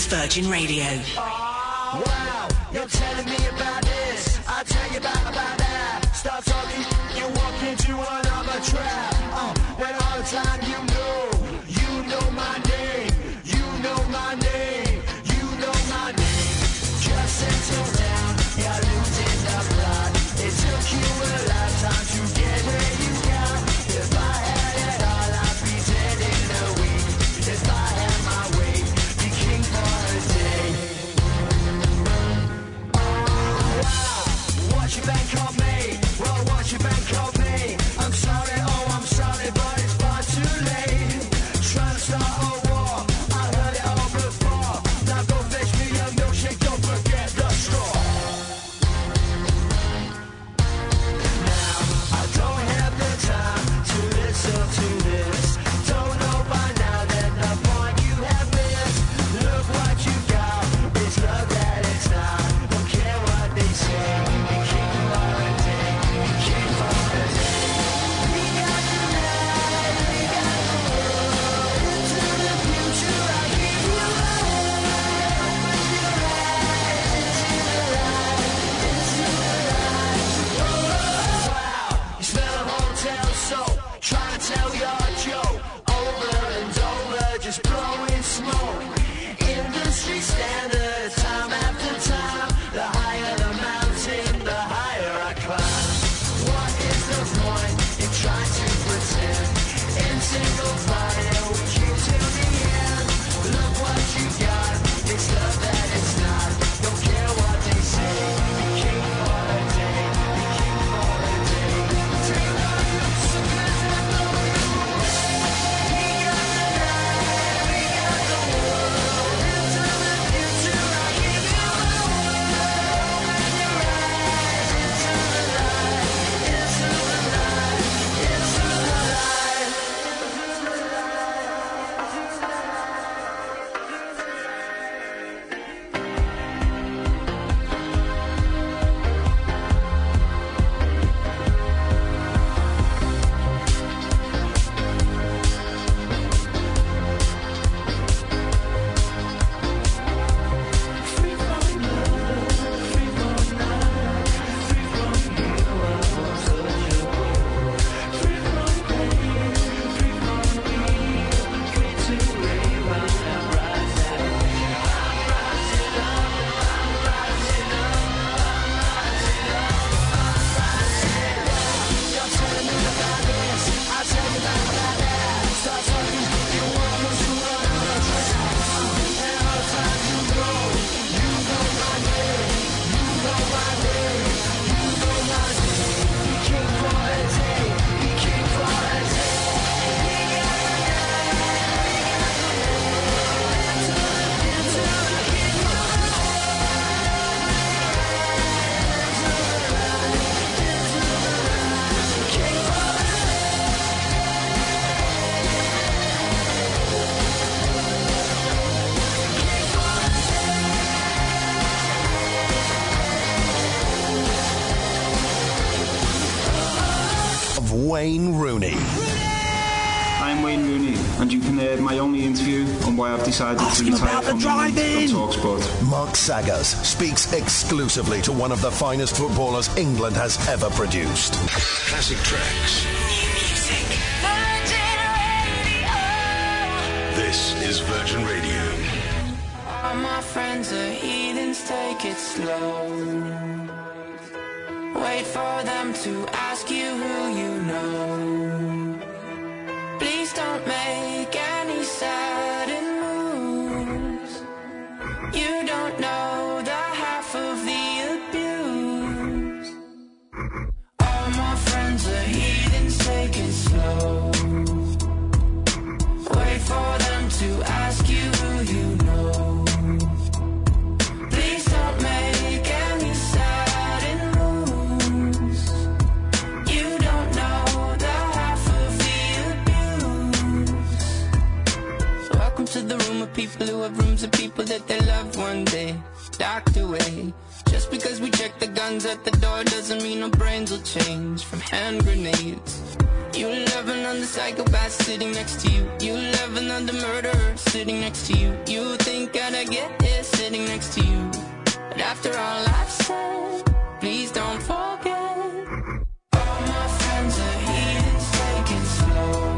D: Virgin Radio.
N: Wow, you're telling me about this. I'll tell you about, about that. Start talking, you walk into another trap. Uh, when all the time you know, you know my name. You know my name. You know my name. Just settle down, you're losing the plot. It took you a lifetime to get where you got. If I had it all, I'd be dead in a week. If I had my way, be king for a day. What's your bank called me? Well, what's your bank called me? I'm sorry, oh, I'm sorry, but it's far too late. Trying to start a war, I heard it all before. Now go fetch me a milkshake, don't forget the straw. Now, I don't have the time to listen to this. Don't know by now that the point you have missed. Look what you got, it's love that it's not. Don't care what they say. Tell your joke over and over, just blowing smoke. Industry standard, time after time. The higher the mountain, the higher I climb. What is the point in trying to pretend? In single file, we keep till the end. Look what you got, it's love that it's not. Don't care what they say. Be king for a day, be king for a day. Take all your secrets and blow your
F: Wayne Rooney.
T: I'm Wayne Rooney, and you can hear my only interview on why I've decided to retire from driving on TalkSport.
F: Mark Saggers speaks exclusively to one of the finest footballers England has ever produced. Classic tracks. This is Virgin Radio.
L: All my friends are heathens, take it slow. Wait for them to ask you who you know. Please don't make any sudden moves. You don't know the half of the abuse. All my friends are heathens, take it slow. Wait for them to ask you who you know. Please don't make any sudden moves. You don't know the half of the abuse. Welcome to the room of people who have rooms of people that they loved one day docked away. Just because we check the guns at the door doesn't mean our brains will change from hand grenades.
U: You love another psychopath sitting next to you. You love another murderer sitting next to you. You think I'd get here sitting next to you. But after all I've said, please don't forget. All my friends are heathens, take it slow.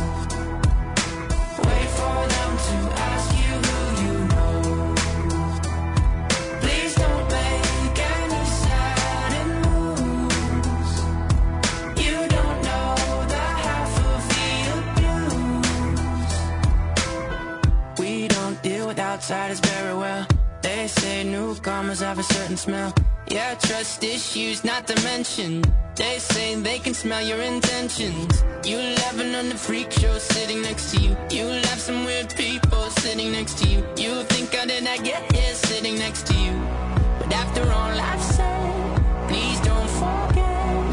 U: Wait for them to ask you who you know. Please don't make any sudden moves. You don't know the half of the abuse. We don't deal with outsiders very well. They say newcomers have a certain smell. Yeah, trust issues not to mention. They say they can smell your intentions. You laughing on the freak show sitting next to you. You laugh some weird people sitting next to you. You think how did I get here sitting next to you. But after all I've said, please don't forget.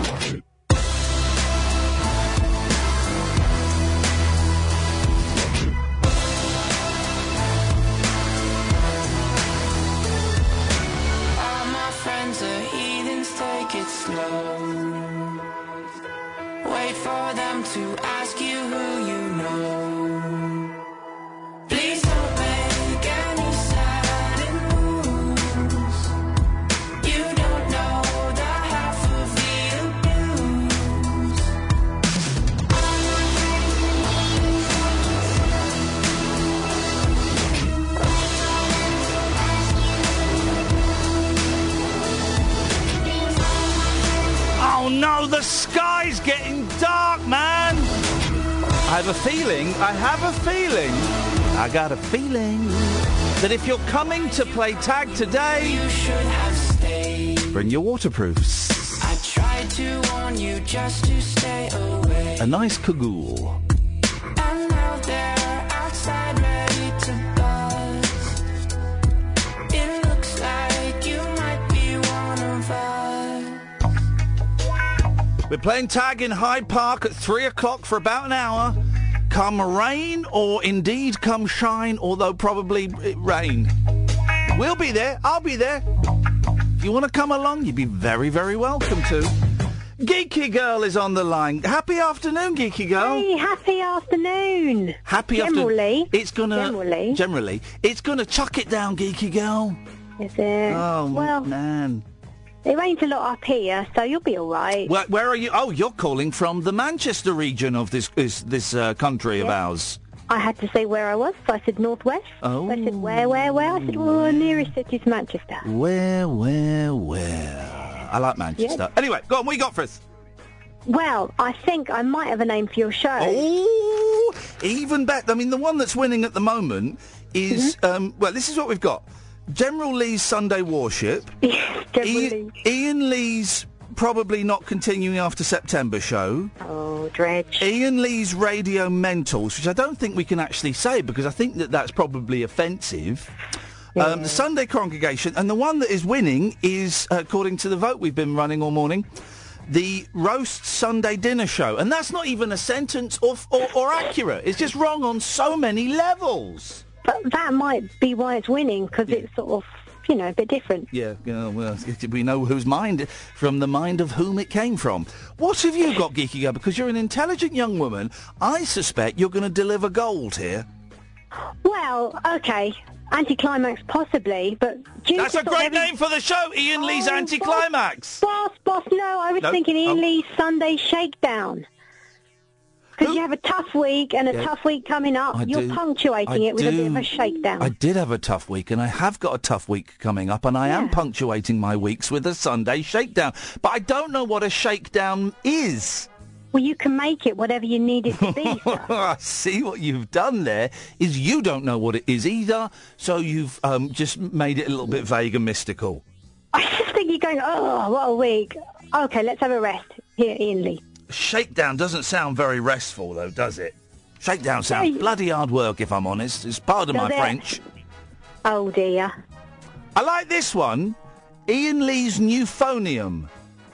U: All my friends are heathens, take it slow. Wait for them to ask you who you know. Please don't make any sudden moves. You don't know the half of the abuse.
A: Oh no, the sky's getting dark, man! I have a feeling, I have a feeling, I got a feeling that if you're coming to play tag today,
U: You should have stayed.
A: bring your waterproofs.
U: I tried to warn you just to stay away.
A: A nice cagoule.
U: And now they're outside ready to buzz. It looks like you might be one of us.
A: We're playing tag in Hyde Park at three o'clock for about an hour. Come rain or indeed come shine, although probably it rain. We'll be there. I'll be there. If you want to come along, you'd be very, very welcome to. Geeky Girl is on the line. Happy afternoon, Geeky Girl.
V: Hey, happy afternoon.
A: Happy
V: Generally.
A: afternoon. It's gonna
V: Generally.
A: generally. It's gonna chuck it down, Geeky Girl.
V: Is it?
A: Oh
V: well,
A: man.
V: it rains a lot up here, so you'll be all right.
A: Where, where are you? Oh, you're calling from the Manchester region of this this, this uh, country of
V: Yeah.
A: ours.
V: I had to say where I was, so I said northwest.
A: Oh.
V: I said where, where, where? I said, well, the nearest city's Manchester.
A: Where, where, where? I like Manchester.
V: Yeah.
A: Anyway, go on. What you got for us?
V: Well, I think I might have a name for your show.
A: Oh, even better. I mean, the one that's winning at the moment is
V: Mm-hmm.
A: um, well. This is what we've got: General Lee's Sunday Worship. Ian, Ian Lee's probably not continuing after September show.
V: Oh, dredge.
A: Ian Lee's Radio Mentals, which I don't think we can actually say because I think that that's probably offensive. Um, the Sunday Congregation, and the one that is winning is, uh, according to the vote we've been running all morning, the Roast Sunday Dinner Show. And that's not even a sentence or, or, or accurate. It's just wrong on so many levels.
V: But that might be why it's winning, because it's sort of, you know, a bit different.
A: Yeah, yeah, well, we know whose mind, from the mind of whom it came from. What have you got, Geeky Girl? Because you're an intelligent young woman, I suspect you're going to deliver gold here.
V: Well, okay, anticlimax possibly, but... due
A: That's
V: to
A: a
V: sort of
A: great
V: every-
A: name for the show, Ian Lee's
V: Oh,
A: Anticlimax.
V: Boss, boss, no, I was
A: No,
V: thinking Ian
A: oh.
V: Lee's Sunday Shakedown. Because you have a tough week and a
A: Yeah.
V: tough week coming up.
A: I
V: You're
A: do.
V: punctuating
A: I
V: it with a bit of
A: do.
V: a shakedown.
A: I did have a tough week, and I have got a tough week coming up, and I am punctuating my weeks with a Sunday shakedown. But I don't know what a shakedown is.
V: Well, you can make it whatever you need it to be.
A: I see what you've done there is you don't know what it is either, so you've um, just made it a little bit vague and mystical.
V: I just think you're going, oh, what a week. Okay, let's have a rest. Here, Ian Lee.
A: Shakedown doesn't sound very restful, though, does it? Shakedown sounds
V: Yeah.
A: bloody hard work, if I'm honest. It's pardon
V: Does
A: my
V: it?
A: French.
V: Oh, dear.
A: I like this one. Ian Lee's Euphonium.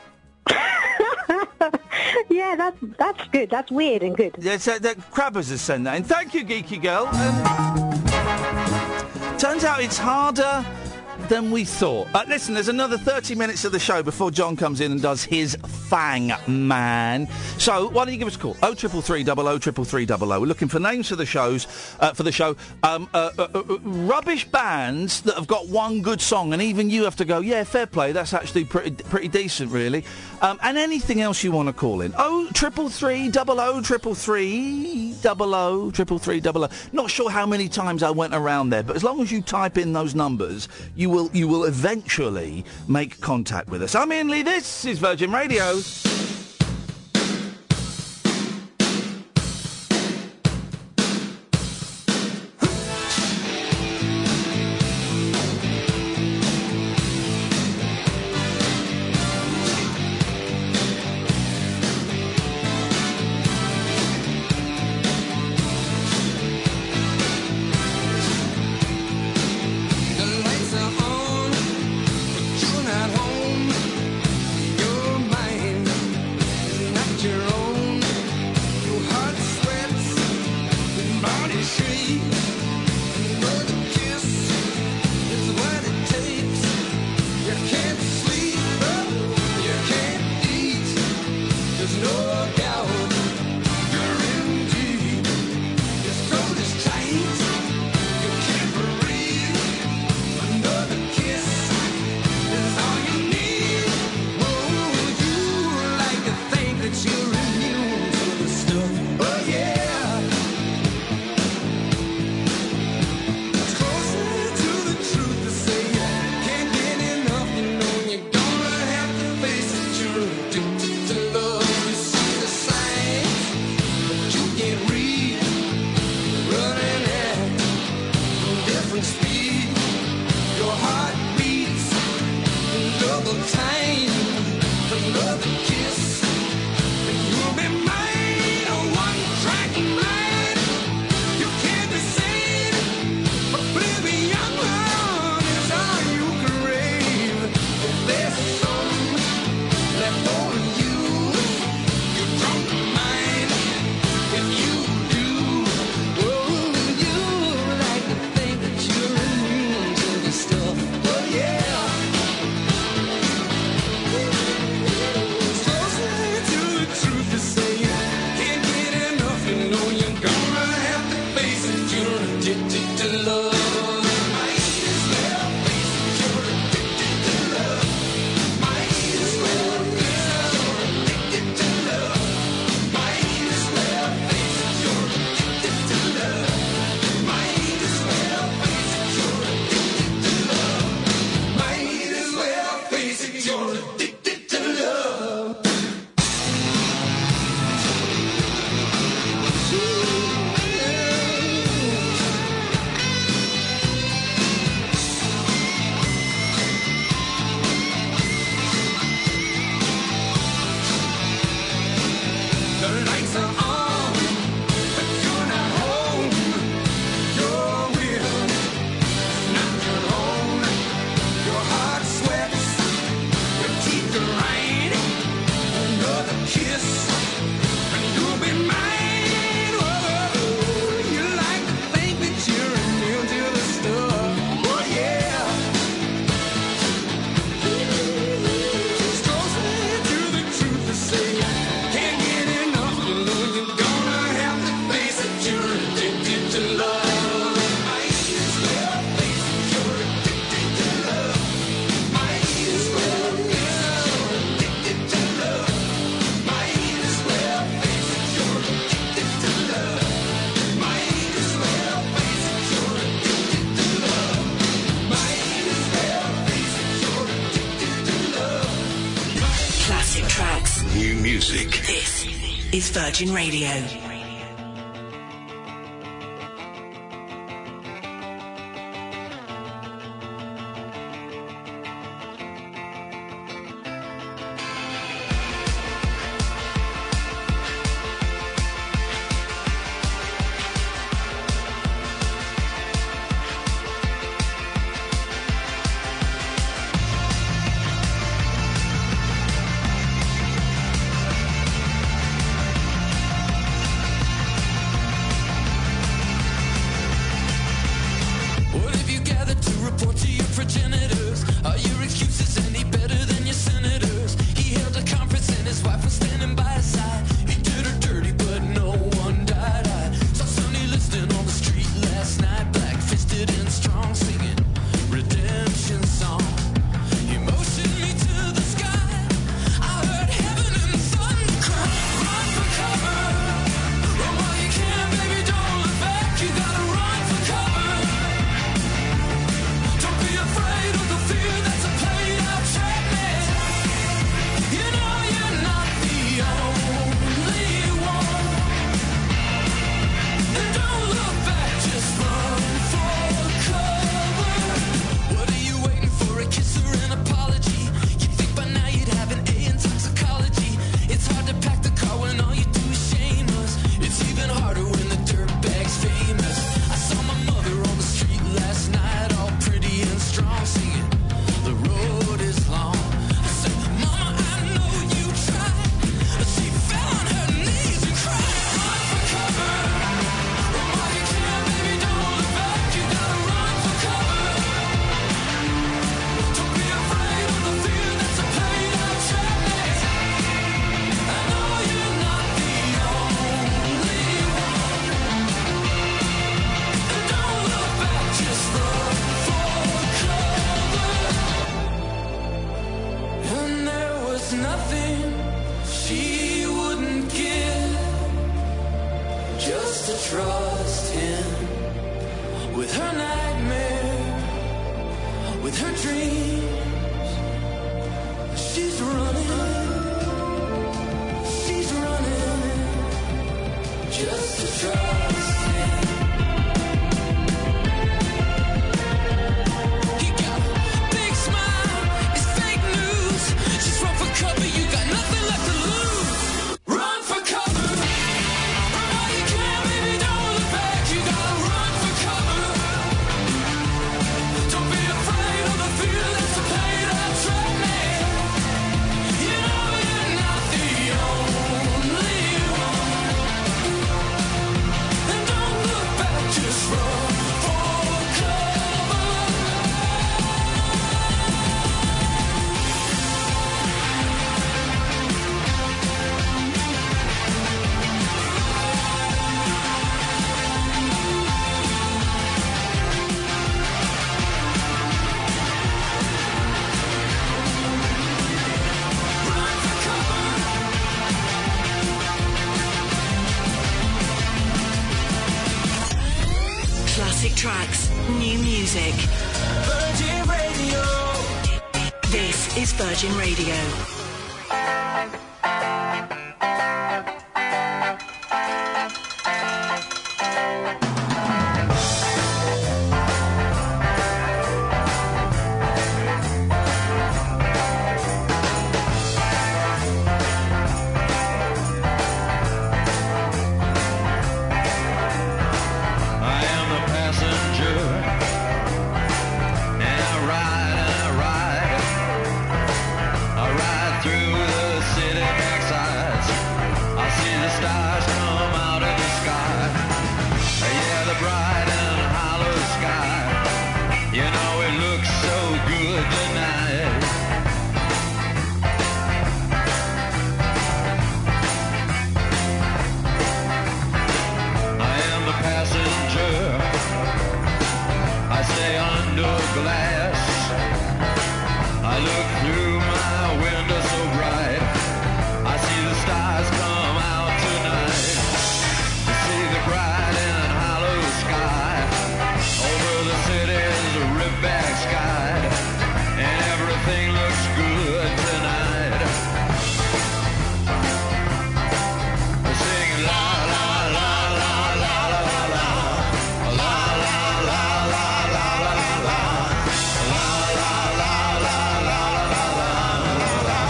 V: Yeah, that's that's good. That's weird and good.
A: Yeah, so that Crabbers has sent that in. Thank you, Geeky Girl. Um, turns out it's harder than we thought. Uh, listen, there's another thirty minutes of the show before John comes in and does his Fang Man. So why don't you give us a call? oh triple three double oh triple three double oh. We're looking for names for the shows, uh, for the show. Um, uh, uh, uh, rubbish bands that have got one good song, and even you have to go, yeah, fair play. That's actually pretty pretty decent, really. Um, and anything else you want to call in? Oh triple three double oh triple three double oh triple three double oh. Not sure how many times I went around there, but as long as you type in those numbers, you will you will eventually make contact with us. I'm Ian Lee. This is Virgin Radio.
N: The lights are on, but you're not home. Your mind is not your own. Your heart sweats, your body shakes. Another kiss is what it takes. You can't sleep, you can't eat. There's no doubt you're in deep. Your throat is tight, you can't breathe. Another kiss is all you need. Oh, you like to think that you're immune to the stuff. Oh yeah. It's closer to the truth to say you can't get enough. You know you're gonna have to face it. You're addicted to love. You see the signs, but you can't read. Running at different speed. Your heart beats double time. Another kiss, and you'll be mine. A one-track mind. You can't be sane. Oblivion is all you crave. If there's some left for you, you don't mind. If you do, oh, you like to think that you're immune to the stuff. Oh yeah. It's closer to the truth to say you can't get enough. You know you're gonna have to face it. You're addicted to love. Might as well face it. You're addicted to love. Might as well face it. You're addicted to love. Might as well face it. You're addicted to love. Might as well face it. You're addicted to love. Might as well face it. You're addicted to love. The lights are on, but you're not home. Your will is not your own. Your heart sweats, your teeth grind. Another kiss, and you'll be mine. Whoa, you like to think that you're immune to the stuff. Oh yeah. It's closer to the truth to say you can't get enough. You know you're gonna have to face it. You're addicted to love. Might as well face it. You're addicted to love. Might as well face it. You're addicted to love. Might as well face it. You're addicted to love. Might as well face it. You're addicted to love. Might as well face it. You're addicted to love.
D: Classic tracks.
F: New music.
D: This is Virgin Radio.
N: Might
U: progenitors. Are your excuses any better than your senators? He held a conference and his wife was standing by his side. He did her dirty, but no one died. I saw Sonny listening on the street last night, black-fisted and strong, singing redemption song. He motioned me to the sky. I heard heaven and thunder cry. Run for cover. Run while you can, baby, don't look back. You gotta run for cover. Don't be afraid of the fear that's a played out trap, man. You know you're not the only one. And don't look back, just run for cover. What are you waiting for, a kiss or an apology? You think by now you'd have an A in toxicology. It's hard to pack the car when all you do is shame us. It's even harder when the dirtbag's famous. I saw my mother on the street last night, all pretty and strong, singing the road is long. I said, Mama, I know you tried. She fell on her knees and cried. Run for cover. Run while you can, baby, don't look back. You gotta run for cover. Don't be afraid of the fear that's a played out trap, man. I know you're not the only one. And don't look back, just run for cover. And there was nothing she wouldn't give just to trust him with her nightmare, with her dreams. She's running, she's running just to trust him. He got a big smile, it's fake news. She's run for cover, you got nothing left to lose. Run for cover. Run while you can, baby, don't look back. You gotta run for cover. Don't be afraid of the fear that's a played out trap, man. You know you're not the only one. And don't look back, just run for cover.
D: Classic tracks, new music.
N: Virgin Radio.
D: This is Virgin Radio.
E: I am the passenger, and I ride and I ride. I ride through the city backsides. I see the stars come out of the sky. Yeah, the bright and hollow sky. You know it looks so good tonight. I am the passenger. I stay under glass. I look through my window so bright. I see the stars come out tonight. I see the bright and hollow sky. Over the city's ripped-back sky. And everything looks good tonight. I sing la la la la la la la la. La la la la la la la la. La la la la la la la la.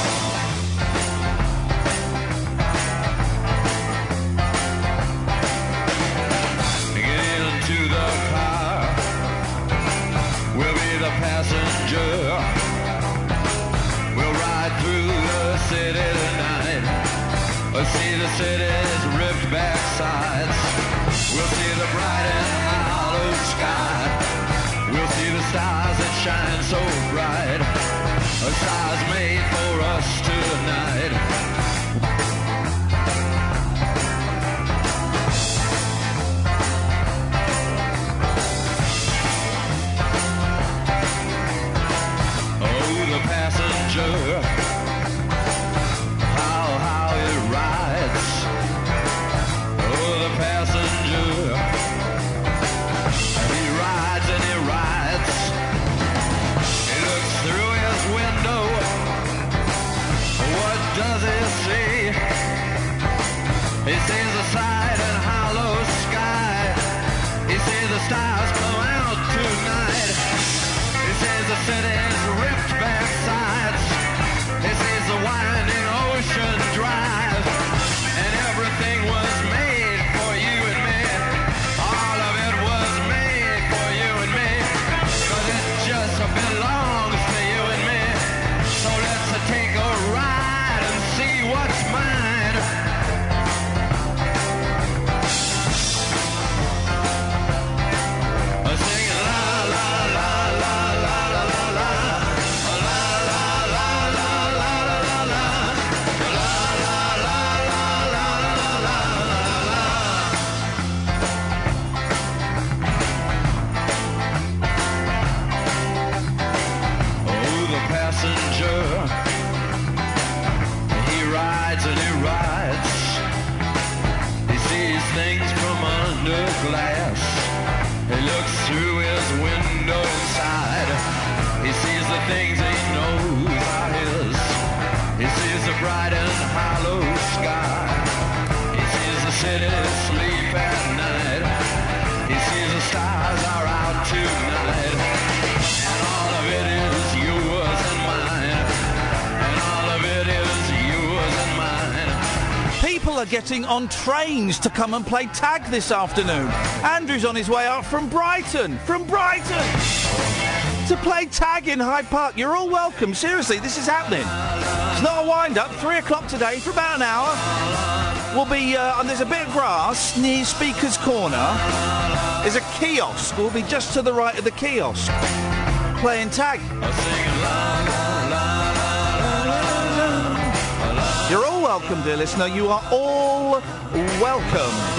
E: Get into the car. We'll be the passenger. We'll ride through the city tonight. We'll see the city's ripped back sides. We'll see the bright and hollow sky. We'll see the stars that shine so bright. A stars made for us tonight. Oh, the passenger, how, how it rides. Oh, the passenger, he rides and he rides. He looks through his window. What does he see? He sees a side and hollow sky. He sees the stars come out tonight. He sees the city's ripped back sides. He sees the winding ocean drive. And everything was made for you and me. All of it was made for you and me. 'Cause it just belongs to you and me. So let's take a ride and see what's mine. Sing la la la la la la la la. La la la la la la la. La la la la la la la. Oh, the passenger, he rides and he rides. He sees things from under glass. He looks through his window inside. He sees the things he knows are his. He sees the bright and hollow sky. He sees the city sleep at night. He sees the stars are out tonight. And all of it is yours and mine. And all of it is yours and mine.
A: People are getting on trains to come and play tag this afternoon. Andrew's on his way out from Brighton. From Brighton! To play tag in Hyde Park. You're all welcome. Seriously, this is happening. It's not a wind-up. Three o'clock today for about an hour. We'll be, uh, and there's a bit of grass near Speaker's Corner. There's a kiosk. We'll be just to the right of the kiosk. Playing tag. You're all welcome, dear listener. You are all welcome.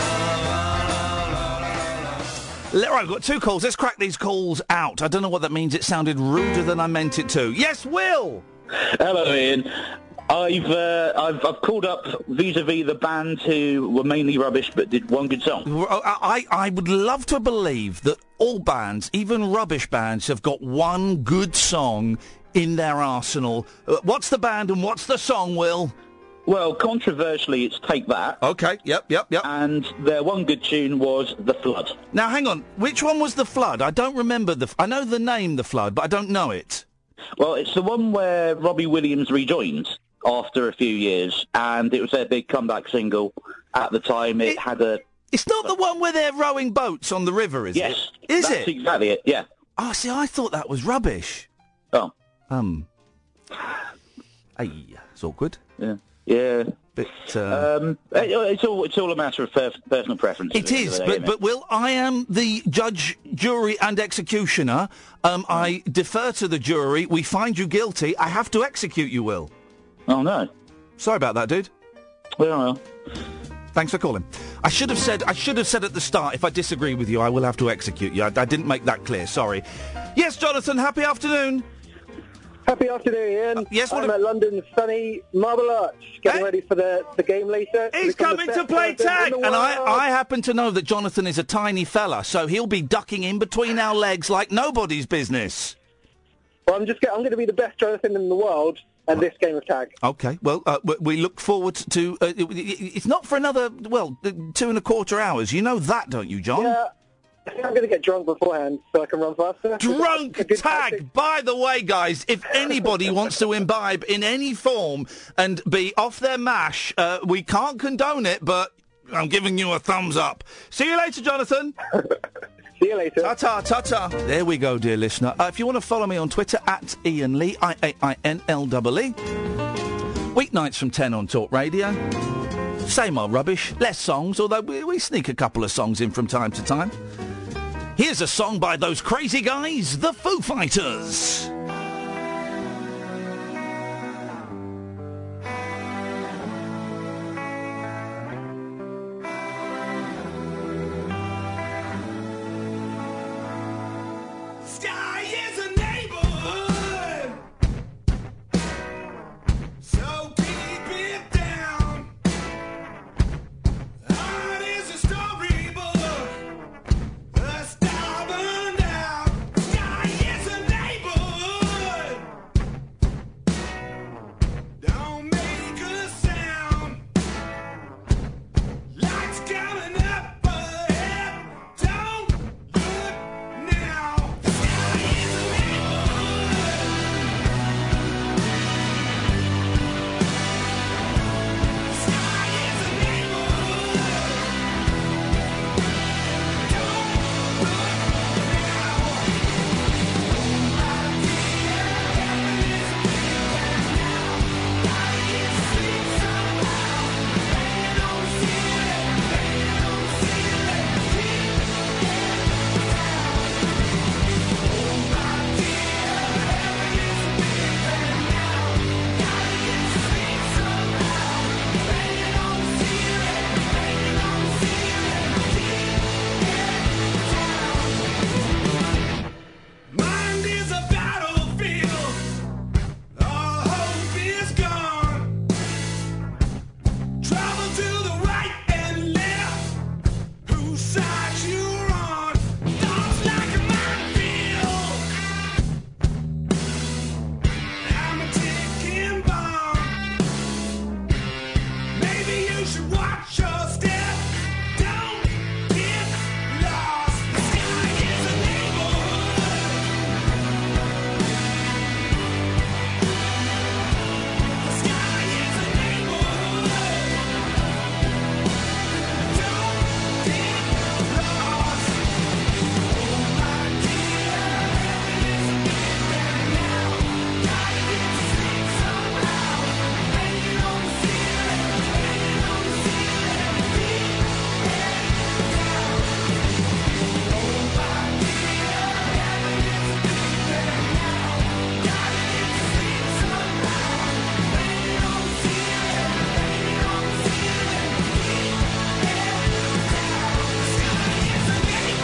A: Le- Right, I've got two calls. Let's crack these calls out. I don't know what that means. It sounded ruder than I meant it to. Yes, Will!
Q: Hello, Ian. I've, uh, I've I've called up vis-a-vis the band who were mainly rubbish but did one good song.
A: I, I would love to believe that all bands, even rubbish bands, have got one good song in their arsenal. Uh, what's the band and what's the song, Will?
Q: Well, controversially, it's Take That.
A: Okay, yep, yep, yep.
Q: And their one good tune was The Flood.
A: Now, hang on. Which one was The Flood? I don't remember the... F- I know the name The Flood, but I don't know it.
Q: Well, it's the one where Robbie Williams rejoined after a few years, and it was their big comeback single at the time. It, it had a...
A: It's not the one where they're rowing boats on the river, is
Q: yes,
A: it? Is
Q: that's
A: it?
Q: exactly it, yeah.
A: Oh, see, I thought that was rubbish.
Q: Oh.
A: Um. Hey, it's awkward.
Q: Yeah. Yeah.
A: But, uh...
Q: um, it, it's all it's all a matter of per- personal preference.
A: It is, but, but Will, I am the judge, jury and executioner. Um, I defer to the jury. We find you guilty. I have to execute you, Will.
Q: Oh, no.
A: Sorry about that, dude.
Q: Well,
A: thanks for calling. I should have said I should have said at the start, if I disagree with you, I will have to execute you. I, I didn't make that clear, sorry. Yes, Jonathan, happy afternoon.
H: Happy afternoon, Ian.
A: Uh, yes,
H: I'm
A: what
H: at London's sunny Marble Arch, getting ready for the, the game later.
A: He's coming to play tag, and I, I happen to know that Jonathan is a tiny fella, so he'll be ducking in between our legs like nobody's business.
H: Well, I'm just get, I'm going to be the best Jonathan in the world at this game of tag.
A: Okay, well, uh, we- we look forward to... Uh, it- it's not for another, well, uh, two and a quarter hours. You know that, don't you, John?
H: Yeah. I think I'm going to get drunk beforehand so I can run faster.
A: Drunk tag! By the way, guys, if anybody wants to imbibe in any form and be off their mash, uh, we can't condone it, but I'm giving you a thumbs up. See you later, Jonathan.
H: See you later.
A: Ta-ta, ta-ta. There we go, dear listener. Uh, if you want to follow me on Twitter, at Ian Lee, I A I N L E E. Weeknights from ten on Talk Radio. Same old rubbish, less songs, although we, we sneak a couple of songs in from time to time. Here's a song by those crazy guys, the Foo Fighters.
N: Sky is a neighborhood, so keep it down. Art is a storybook, a star burned out. Sky is a neighborhood, don't make a sound. Lights coming up ahead, don't look now. Mind is a battlefield, all hope is gone. Travel to the right and left, whose side you're on. Thoughts like a minefield, I'm a ticking bomb. Maybe you should watch your step, don't get lost. The sky is a neighborhood. The sky is a neighborhood. Don't get lost. Oh my dear, heaven is bigger now. Gotta get sleep somehow. Hanging on the ceiling, hanging on the ceiling. Keep heading down. Oh my dear, heaven is bigger now. Gotta get sleep somehow. Hanging on the ceiling, hanging on the ceiling. Keep heading down. The sky is a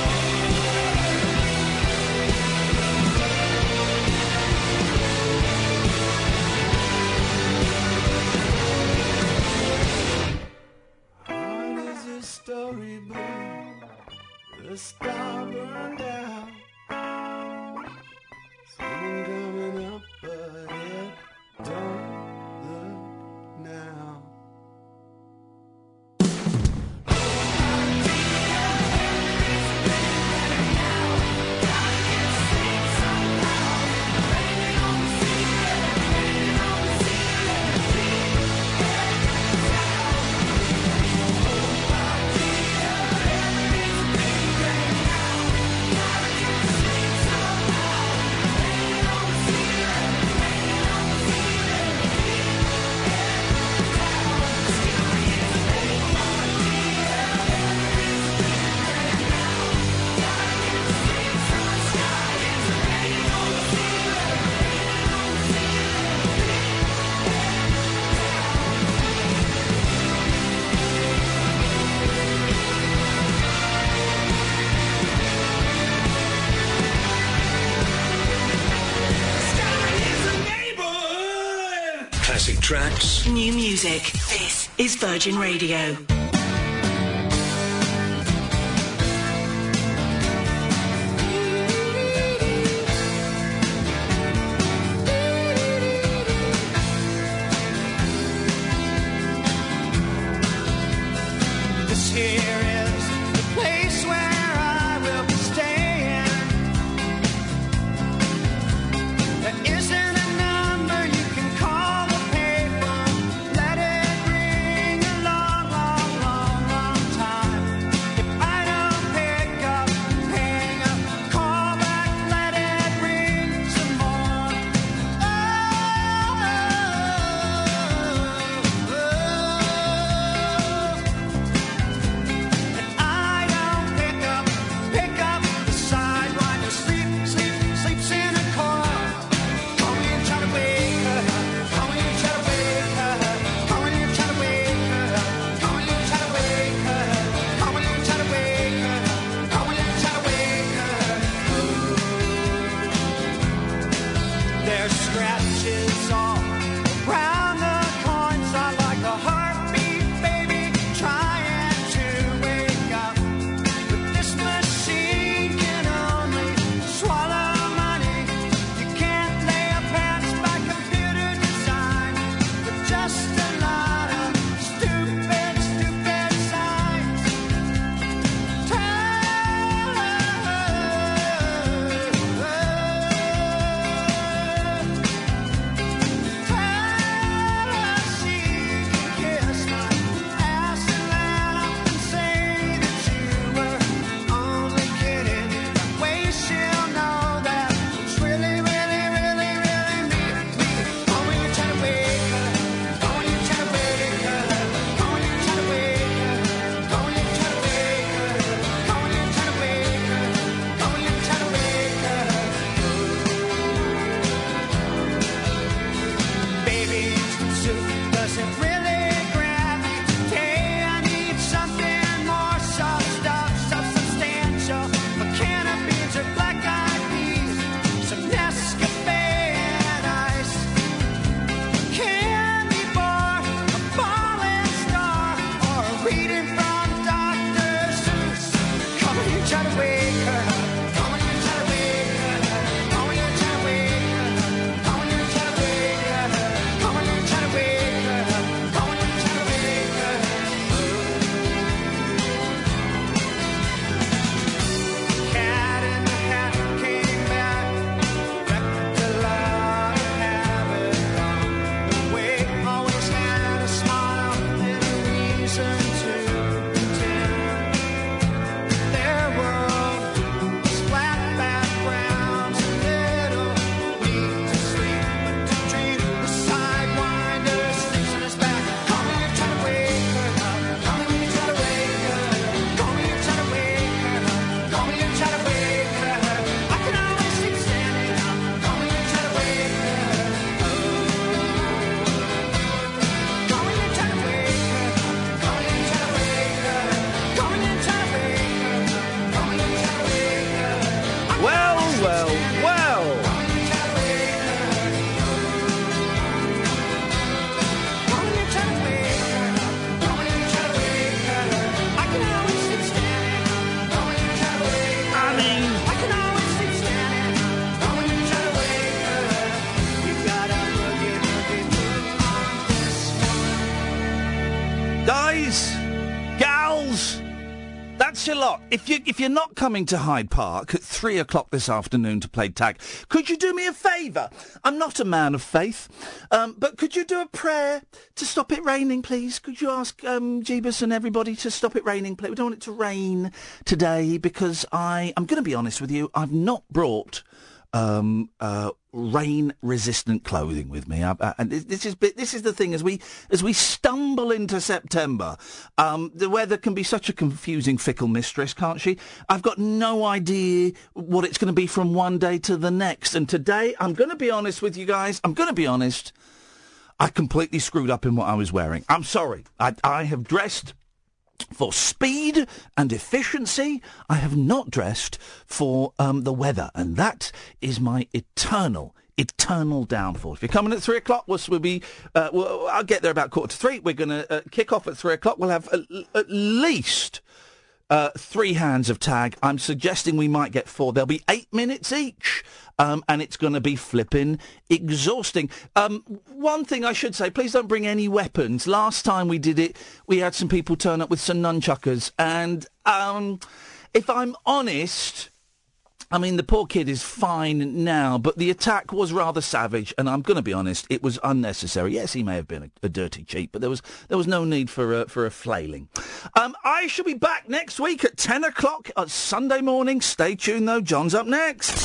N: Heart is a storybook, the star burned out. Someone coming up ahead, don't look now.
F: Classic tracks.
D: New music. This is Virgin Radio.
N: This here is the place where I will be staying. There isn't a number you can call the paper. Let it ring a long, long
B: scratches all around the coins are like a heartbeat, baby, trying to wake up. But this machine can only swallow money. You can't lay a pants by computer design with just a lot of stupid, stupid signs. Tell her, she can kiss my ass and then up and say that you were only kidding. That way she'll know that it's really, really, really, really me. me. Go when you try to wake her. Go when you try to wake her. Go when you try to wake her. Go when you try to wake her. Go when you try to wake her. Go when you try to wake her. Baby, soup doesn't really grab me today. I need something more soft stuff, substantial. A can of beans or black-eyed peas, some Nescafe and ice. Candy bar, a falling star, or a reading from Doctor Seuss. Come when you try to wake her. Come when you try to wake her. Come when you try to wake her. Come when you try to wake her. Come when you try to wake her. Come when you try to wake her. Cat in the Hat came back, wrecked a lot of havoc on the way. Always had a smile and a reason to pretend. Their world was flat backgrounds, a little need to sleep, but to dream. The sidewinder sleeps on his back. Come when you try to wake her. Come when you try to wake her. Come when you try to wake her. Come when you try to wake her. I can always sleep standing up. Come when you try to wake her. Come when you try to wake her. Come when you try to wake her. Come when you try to wake her. Come when you try to wake her.
A: Well, well, well.
B: Come when you try to wake her. Come when you try to wake her. Come when you try to wake her. I can always sleep standing up. Come when you try to wake her.
A: I mean,
B: I can always sleep standing up. Come when you try to wake her. You gotta boogie, boogie, boogie on this one.
A: guys, gals, that's your lot. If you if you're not coming to Hyde Park at three o'clock this afternoon to play tag, could you do me a favour? I'm not a man of faith, um, but could you do a prayer to stop it raining, please? Could you ask um, Jeebus and everybody to stop it raining, please? We don't want it to rain today because I I'm going to be honest with you. I've not brought um, uh, rain-resistant clothing with me, uh, uh, and this, this is this is the thing as we as we stumble into September. Um, the weather can be such a confusing, fickle mistress, can't she? I've got no idea what it's going to be from one day to the next. And today, I'm going to be honest with you guys. I'm going to be honest. I completely screwed up in what I was wearing. I'm sorry. I, I have dressed for speed and efficiency. I have not dressed for um, the weather, and that is my eternal, eternal downfall. If you're coming at three o'clock, we'll, we'll be. Uh, we'll, I'll get there about quarter to three. We're going to uh, kick off at three o'clock. We'll have at, at least uh, three hands of tag. I'm suggesting we might get four. There'll be eight minutes each. Um, and it's going to be flipping exhausting. Um, one thing I should say, please don't bring any weapons. Last time we did it, we had some people turn up with some nunchuckers. And um, if I'm honest, I mean, the poor kid is fine now, but the attack was rather savage. And I'm going to be honest, it was unnecessary. Yes, he may have been a, a dirty cheat, but there was there was no need for a, for a flailing. Um, I shall be back next week at ten o'clock on Sunday morning. Stay tuned, though. John's up next.